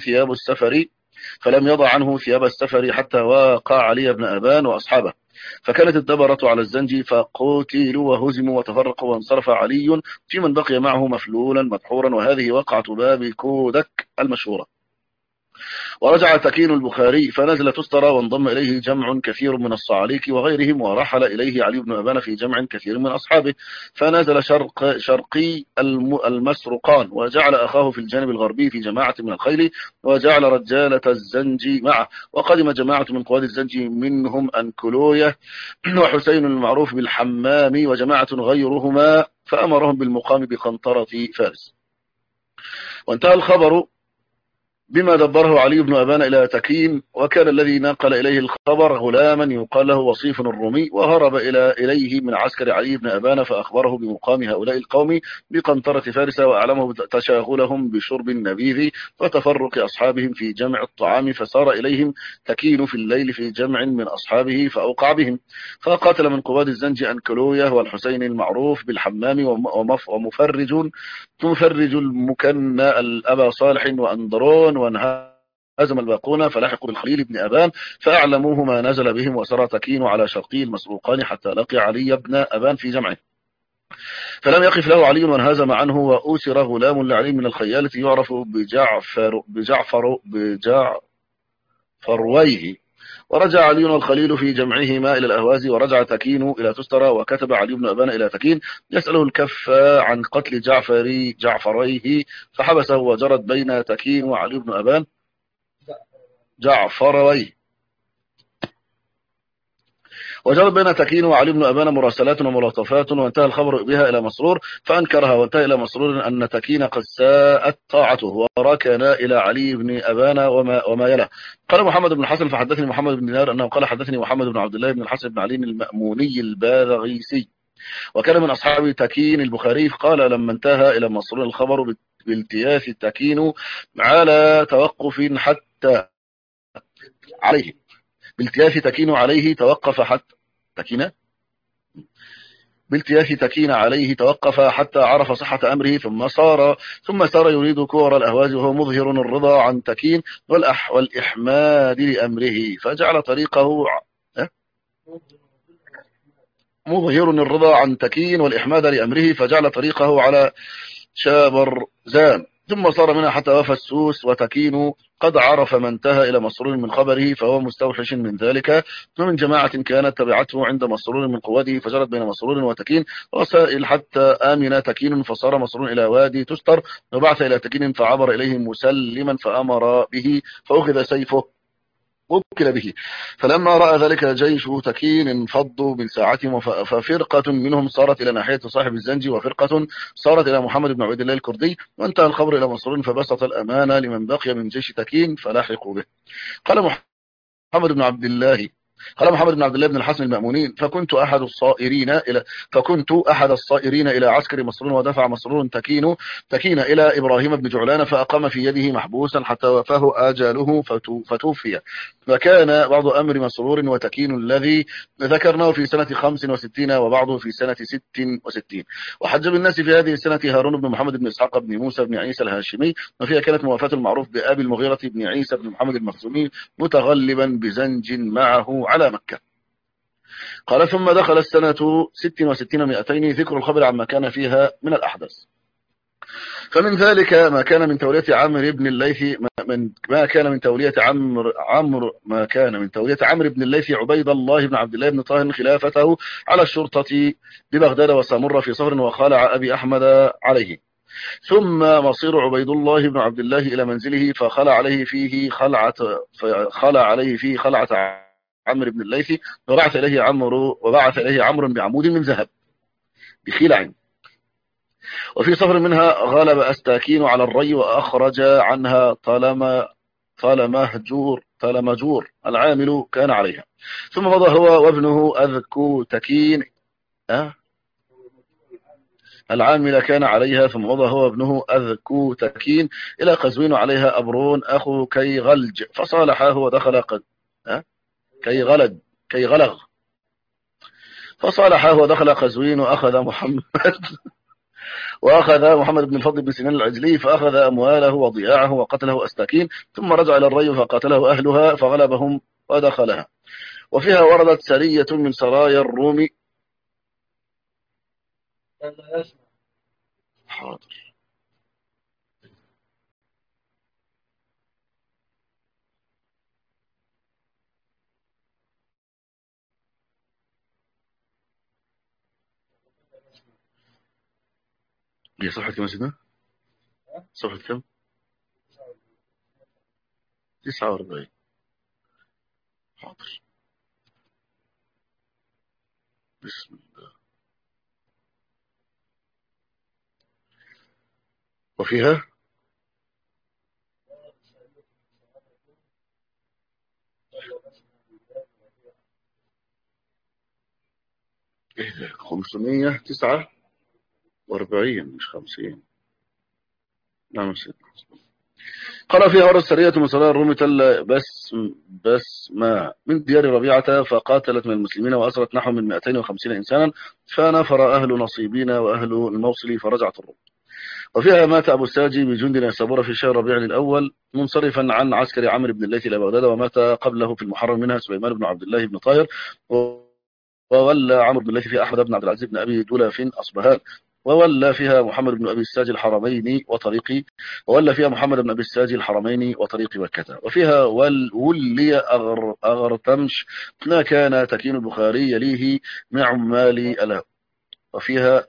يضع عنه ثياب السفر حتى واقع علي بن أبان وأصحابه، فكانت الدبرة على الزنج فقتلوا وهزموا وتفرقوا، وانصرف علي في من بقي معه مفلولا مدحورا. وهذه وقعة باب كودك المشهورة. ورجع تكين البخاري فنزل تسترى، وانضم إليه جمع كثير من الصعاليك وغيرهم، ورحل إليه علي بن أبان في جمع كثير من أصحابه، فنزل شرقي المسرقان، وجعل أخاه في الجانب الغربي في جماعة من الخيل، وجعل رجالة الزنج معه. وقدم جماعة من قواد الزنج منهم أنكلوية وحسين المعروف بالحمام وجماعة غيرهما، فأمرهم بالمقام بقنطرة فارس. وانتهى الخبر بما دبره علي بن أبان إلى تكين، وكان الذي نقل إليه الخبر غلاما يقال له وصيف الرومي، وهرب إليه من عسكر علي بن أبان فأخبره بمقام هؤلاء القوم بقنطرة فارس، وأعلمه تشاغلهم بشرب النبيذ وتفرق أصحابهم في جمع الطعام، فسار إليهم تكين في الليل في جمع من أصحابه فأوقع بهم، فقاتل من قواد الزنج أنكلوية والحسين المعروف بالحمام ومفرج المكنى الأبا صالح وأندرون، وانهزم الباقون فلاحقوا بالخليل بن أبان فأعلموه ما نزل بهم، وسرى تكين على شرقي المسروقان حتى لقي علي بن أبان في جمعه، فلم يقف له علي وانهزم عنه، وأسر غلام لعلي من الخيالة يعرف بجعفرويه. ورجع علي والخليل في جمعهما إلى الأهواز، ورجع تكين إلى تسترى، وكتب علي بن أبان إلى تكين يسأله الكف عن قتل جعفريه، فحبسه، وجرت بين تكين وعلي بن أبان وجرت بين تكين وعلي بن أبان مراسلات وملاطفات، وانتهى الخبر بها إلى مسرور فأنكرها، وانتهى إلى مسرور أن تكين قد ساءت طاعته، وركن إلى علي بن أبان وما يله. قال محمد بن الحسن فحدثني محمد بن دينار أنه قال حدثني محمد بن عبد الله بن الحسن بن علي المأموني الباذغيسي، وكان من أصحاب تكين البخاري، قال لما انتهى إلى مسرور الخبر بالتياس تكين على توقف حتى عليه بالتياس تكين عليه توقف حتى عرف صحة أمره، ثم صار يريد كور الأهواز، وهو مظهر الرضا عن تكين والإحماد لأمره، فجعل طريقه على شابرزان، ثم صار منها حتى وفى السوس، وتكين قد عرف ما انتهى إلى مسرور من خبره، فهو مستوحش من ذلك، ومن جماعة كانت تبعته عند مسرور من قواته، فجرت بين مسرور وتكين وسائل حتى آمن تكين، فصار مسرور إلى وادي تستر، وبعث إلى تكين فعبر إليه مسلما فأمر به، فأخذ سيفه وكل به، فلما رأى ذلك جيش تكين انفضوا من ساعتهم، ففرقة منهم صارت إلى ناحية صاحب الزنج، وفرقة صارت إلى محمد بن عبد الله الكردي، وانتهى الخبر إلى مسرور فبسط الأمانة لمن بقي من جيش تكين فلاحقوا به. قال محمد بن عبد الله بن الحسن المأموني فكنت أحد الصائرين إلى عسكر مسرور، ودفع مسرور تكين إلى إبراهيم بن جعلان، فأقام في يده محبوسا حتى وفاه آجاله فتوفي، فكان بعض أمر مسرور وتكين الذي ذكرناه في سنة 65 وبعضه في سنة 66. وحج بالناس في هذه السنة هارون بن محمد بن إسحاق بن موسى بن عيسى الهاشمي، وفيها كانت موافاة المعروف بأبي المغيرة بن عيسى بن محمد المخزومي متغلبا بزنج معه على مكة. قال ثم دخل السنة 66 200 ذكر الخبر عما كان فيها من الأحداث، فمن ذلك ما كان من تولية عمرو بن الليث عمرو بن الليث عبيد الله بن عبد الله بن طاهر خلافته على الشرطة ببغداد وسامرة في صهر، وخالع أبي أحمد عليه، ثم مصير عبيد الله بن عبد الله إلى منزله، فخلع عليه فيه خلعة عمرو بن الليث، وبعث إليه عمرو بعمود من ذهب، بخلع. وفي صفر منها غلب أستاكين على الري وأخرج عنها طالمجور العامل كان عليها. ثم مضى هو وابنه أذكوتكين العامل كان عليها. ثم مضى هو وابنه أذكوتكين إلى قزوين عليها أبرون أخو كيغلج فصالحاه ودخل كيغلغ فصالحاه ودخل قزوين وأخذ محمد بن الفضل بن سنان العجلي فأخذ أمواله وضياعه وقتله أستاكين. ثم رجع إلى الري فقاتله أهلها فغلبهم ودخلها. وفيها وردت سرية من سرايا الروم. حاضر. هي صفحة كم سيدنا؟ صفحة كم؟ 49. حاضر. بسم الله. وفيها 549 مش 50. نعم سيدنا. قال فيها ورد سرية من سرايا الروم تل بس ما من ديار ربيعة فقاتلت من المسلمين وأسرت نحو من 250 إنسانا فنفر أهل نصيبين وأهل الموصل فرجعت الروم. وفيها مات أبو الساجي بجند نيسابورة في شهر ربيع الأول منصرفا عن عسكر عمرو بن الليث إلى بغداد. ومات قبله في المحرم منها سليمان بن عبد الله بن طاهر. وولى عمرو بن الليث في أحمد بن عبد العزيز بن أبي دولف أصبهان. وولى فيها محمد بن أبي الساجي الحرمين وطريقي. وولى فيها محمد بن أبي الساجي الحرمين وطريق مكة. وفيها ولي أغرتمش ما كان تكين البخاري يليه من عمال ألا. وفيها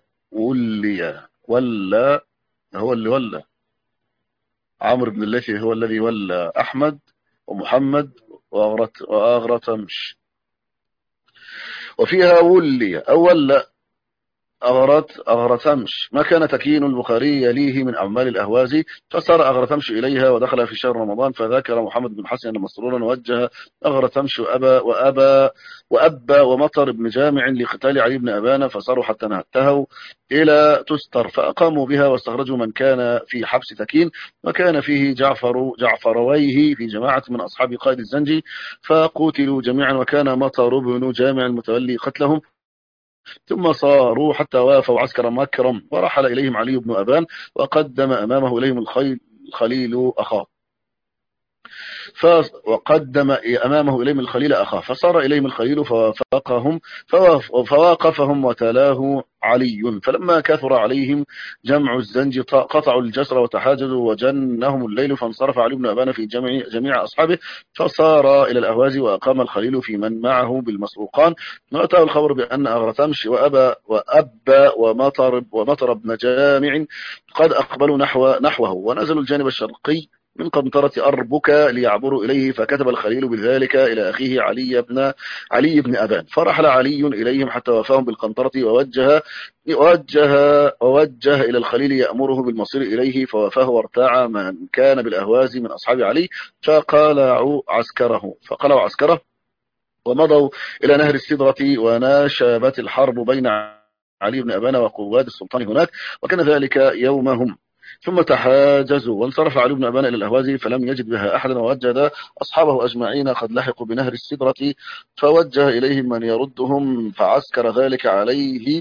ولا هو اللي ولى عمرو بن الليث هو الذي ولى أحمد ومحمد وأغرتمش. وفيها ولي أول أغرتمش ما كان تكين البخاري يليه من أعمال الأهوازي فصار أغرتمش إليها ودخل في شهر رمضان. فذكر محمد بن حسن مسرورا وجه أغرتمش وأبى ومطر بن جامع لقتال علي بن أبان فصاروا حتى انتهوا إلى تستر فأقاموا بها واستخرجوا من كان في حبس تكين. وكان فيه جعفرويه في جماعة من أصحاب قائد الزنجي فقتلوا جميعا. وكان مطر بن جامع المتولي قتلهم. ثم صاروا حتى وافوا عسكر مكرم ورحل إليهم علي بن أبان وقدم أمامه إليهم الخليل أخاه فصار إليهم الخليل فواقفهم وتلاه علي. فلما كثر عليهم جمع الزنج قطعوا الجسر وتحاجزوا وجنهم الليل فانصرف علي بن أبان في جميع أصحابه فصار إلى الأهواز وأقام الخليل في من معه بالمسروقان. وأتاه الخبر بأن أغرتمش وأبى ومطر بن جامع قد أقبلوا نحوه ونزلوا الجانب الشرقي من قنطرة أربك ليعبروا إليه. فكتب الخليل بذلك إلى أخيه علي بن أبان فرحل علي إليهم حتى وفاهم بالقنطرة ووجه إلى الخليل يأمره بالمصير إليه فوفاه وارتاع من كان بالأهواز من أصحاب علي فقلعوا عسكره ومضوا إلى نهر السدرة وناشبت الحرب بين علي بن أبان وقواد السلطان هناك وكان ذلك يومهم. ثم تحاجزوا وانصرف علي بن أبان إلى الأهواز فلم يجد بها أحدا ووجد أصحابه أجمعين قد لحقوا بنهر السدرة فوجه إليهم من يردهم فعسر ذلك عليه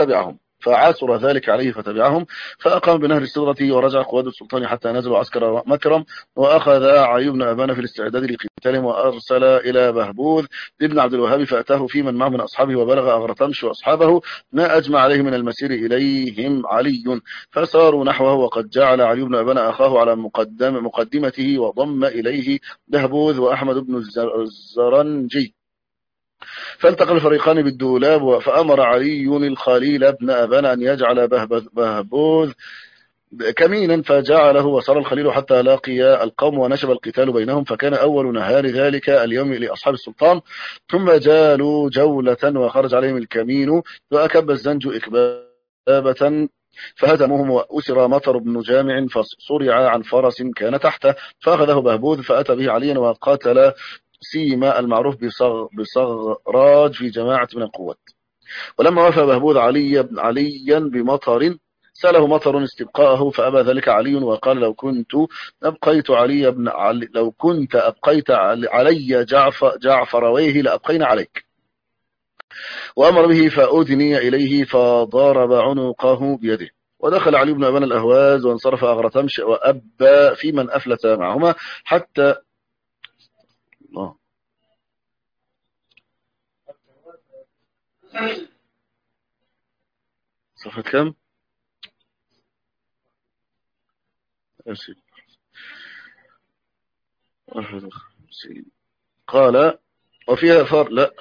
فتبعهم فأقام بنهر السدرة ورجع قواد السلطان حتى نزلوا عسكر مكرم. وأخذ علي بن أبان في الاستعداد لقتالهم وأرسل إلى بهبوذ ابن عبد الوهاب فأتاه في من معه من أصحابه وبلغ أغرتمش وأصحابه ما أجمع عليه من المسير إليهم علي فساروا نحوه. وقد جعل علي بن أبان أخاه على مقدمته وضم إليه بهبوذ وأحمد بن الزرنجي فالتقى الفريقان بالدولاب. فأمر علي الخليل بن أبان أن يجعل بهبوذ كمينا فجعله وصار الخليل حتى لاقي القوم ونشب القتال بينهم. فكان أول نهار ذلك اليوم لأصحاب السلطان ثم جالوا جولة وخرج عليهم الكمين وأكب الزنج إكبالا دابة فهزموهم وأسر مطر بن جامع فصرع عن فرس كان تحته فأخذه بهبوذ فأتى به عليا وقاتل سيما المعروف بصغراج في جماعة من القوات. ولما وفى بهبوذ عليا بمطر سأله مطر استبقاءه فأبى ذلك علي وقال لو كنت أبقيت علي جعفرويه لأبقينا عليك. وأمر به فأذني إليه فضارب عنقه بيده. ودخل علي بن أبان الأهواز وانصرف أغرتمش وأبى في من أفلت معهما حتى الله صفحة كم؟ قال وفيها لا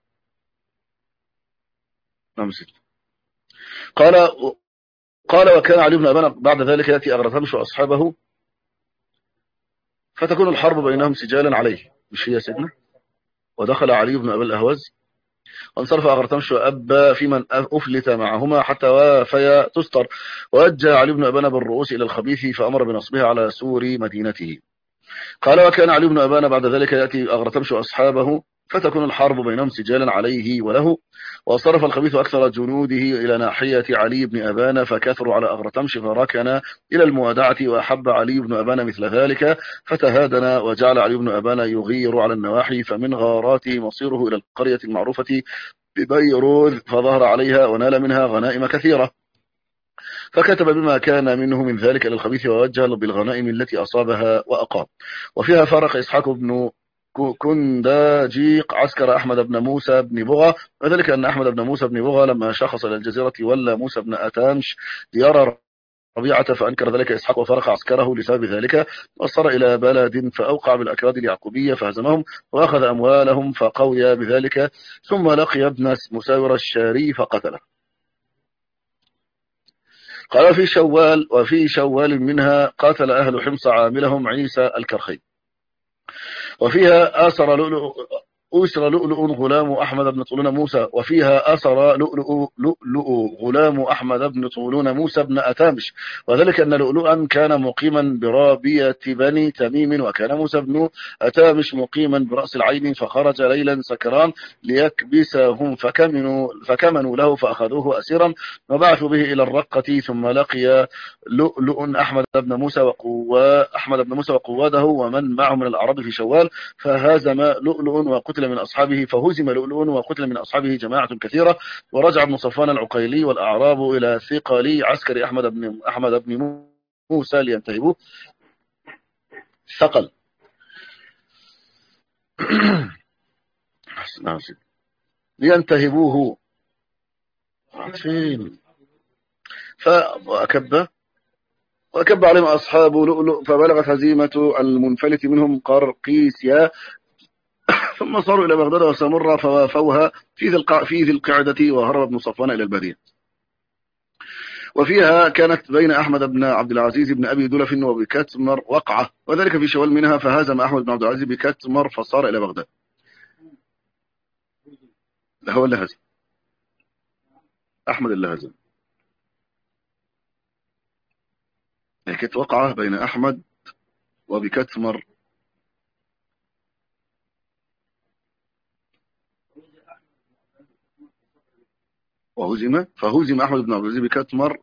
قال وكان علي بن أبان بعد ذلك يأتي أغرتمش وأصحابه فتكون الحرب بينهم سجالا عليه مش هي سيدنا. ودخل علي بن أبي الأهوز وانصرف أغرتمش وأبى في من أفلت معهما حتى وافيا تستر. ووجه علي بن أبان بالرؤوس إلى الخبيث فأمر بنصبها على سور مدينته. قال وكان علي بن أبان بعد ذلك يأتي أغرتمش وأصحابه فتكون الحرب بينهم سجالا عليه وله. وصرف الخبيث أكثر جنوده إلى ناحية علي بن أبان فكثروا على أغرتمش فركن إلى الموادعة وأحب علي بن أبان مثل ذلك فتهادنا وجعل علي بن أبان يغير على النواحي فمن غاراته مصيره إلى القرية المعروفة ببيروذ فظهر عليها ونال منها غنائم كثيرة فكتب بما كان منه من ذلك إلى الخبيث ووجه بالغنائم التي أصابها وأقام. وفيها فرق إسحاق بن كنداجيق عسكر أحمد بن موسى بن بغى وذلك أن أحمد بن موسى بن بغى لما شخص إلى الجزيرة ولى موسى بن أتامش ليرى ربيعة فأنكر ذلك إسحاق وفرق عسكره لسبب ذلك وصار إلى بلد فأوقع بالأكراد اليعقوبية فهزمهم وأخذ أموالهم فقوي بذلك ثم لقي ابن مساور الشاري فقتله. قال وفي شوال منها قاتل أهل حمص عاملهم عيسى الكرخي. وفيها أسر لؤلؤ غلام أحمد بن طولون موسى وفيها أسر لؤلؤ غلام أحمد بن طولون موسى بن أتامش وذلك أن لؤلؤا كان مقيما برابية بني تميم وكان موسى بن أتامش مقيما برأس العين فخرج ليلا سكران ليكبسهم فكمنوا له فأخذوه أسيرا وبعثوا به إلى الرقة ثم لقي لؤلؤ أحمد بن موسى وقواده ومن معه من الأعراب في شوال فهزم لؤلؤ وقتل من أصحابه فهزم لؤلؤ وقتل من أصحابه جماعة كثيرة. ورجع ابن صفوان العقيلي والأعراب إلى ثقل عسكر أحمد بن موسى لينتهبوه ثقل لينتهبوه فين وأكب عليهم أصحاب لؤلؤ فبلغت هزيمة المنفلت منهم قرقيسيا ثم صاروا إلى بغداد وسامرة فوافوها في ذي القعدة وهرب ابن صفوان إلى البادية. وفيها كانت بين أحمد بن عبد العزيز بن أبي دلف وبكتمر وقعة وذلك في شوال منها فهزم أحمد بن عبد العزيز بكتمر فصار إلى بغداد. هو اللي هزم أحمد اللي هزم كانت وقعة بين أحمد وبكتمر فهزم أحمد بن عبد العزيز بكتمر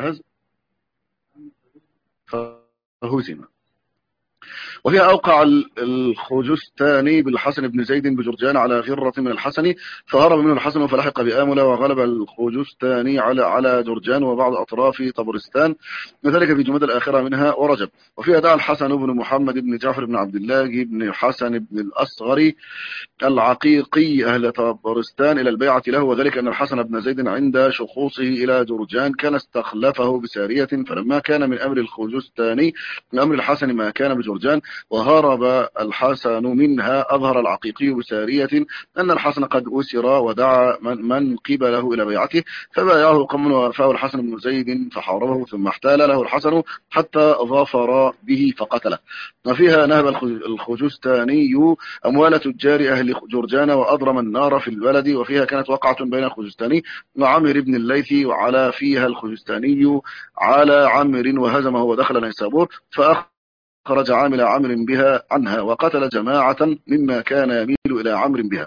فهزم. وفيها أوقع الخجستاني بالحسن بن زيد بجرجان على غرة من الحسن فهرب منه الحسن فلحق بآملة وغلب الخجستاني على جرجان وبعض أطراف طبرستان وذلك في جماد الآخرة منها ورجب. وفيها دعا الحسن بن محمد بن جعفر بن عبد الله بن حسن بن الأصغر العقيقي أهل طبرستان إلى البيعة له وذلك أن الحسن بن زيد عند شخوصه إلى جرجان كان استخلفه بسارية فلما كان من أمر الخجستاني من أمر الحسن ما كان بجرجان وهرب الحسن منها. أظهر العقيقي بسارية أن الحسن قد أسر ودعا من قبله إلى بيعته، فبايعه قوم ووافاه الحسن بن زيد فحاربه، ثم احتال له الحسن حتى ظفر به فقتله. وفيها نهب الخجستاني أموال تجار أهل جرجان وأضرم النار في البلد. وفيها كانت وقعة بين الخجستاني وعامر بن الليث، وعلى فيها الخجستاني على عامر وهزمه ودخل نيسابور، فأخرج عامل عامر بها عنها وقتل جماعة مما كان يميل إلى عامر بها.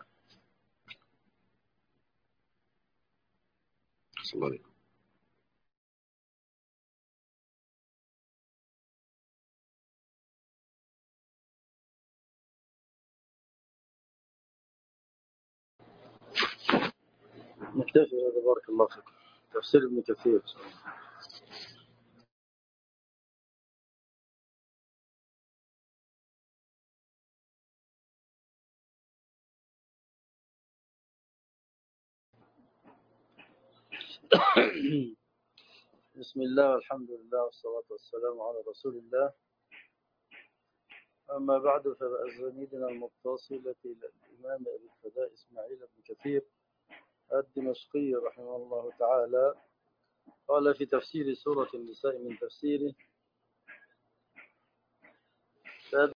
صلى الله عليه. نكتفي هذا، بارك الله فيكم. تفسير ابن كثير. بسم الله والحمد لله والصلاة والسلام على رسول الله. أما بعد، فبأسانيدنا المتصلة إلى الإمام أبي الفداء إسماعيل بن كثير الدمشقي رحمه الله تعالى، قال في تفسير سورة النساء من تفسيره: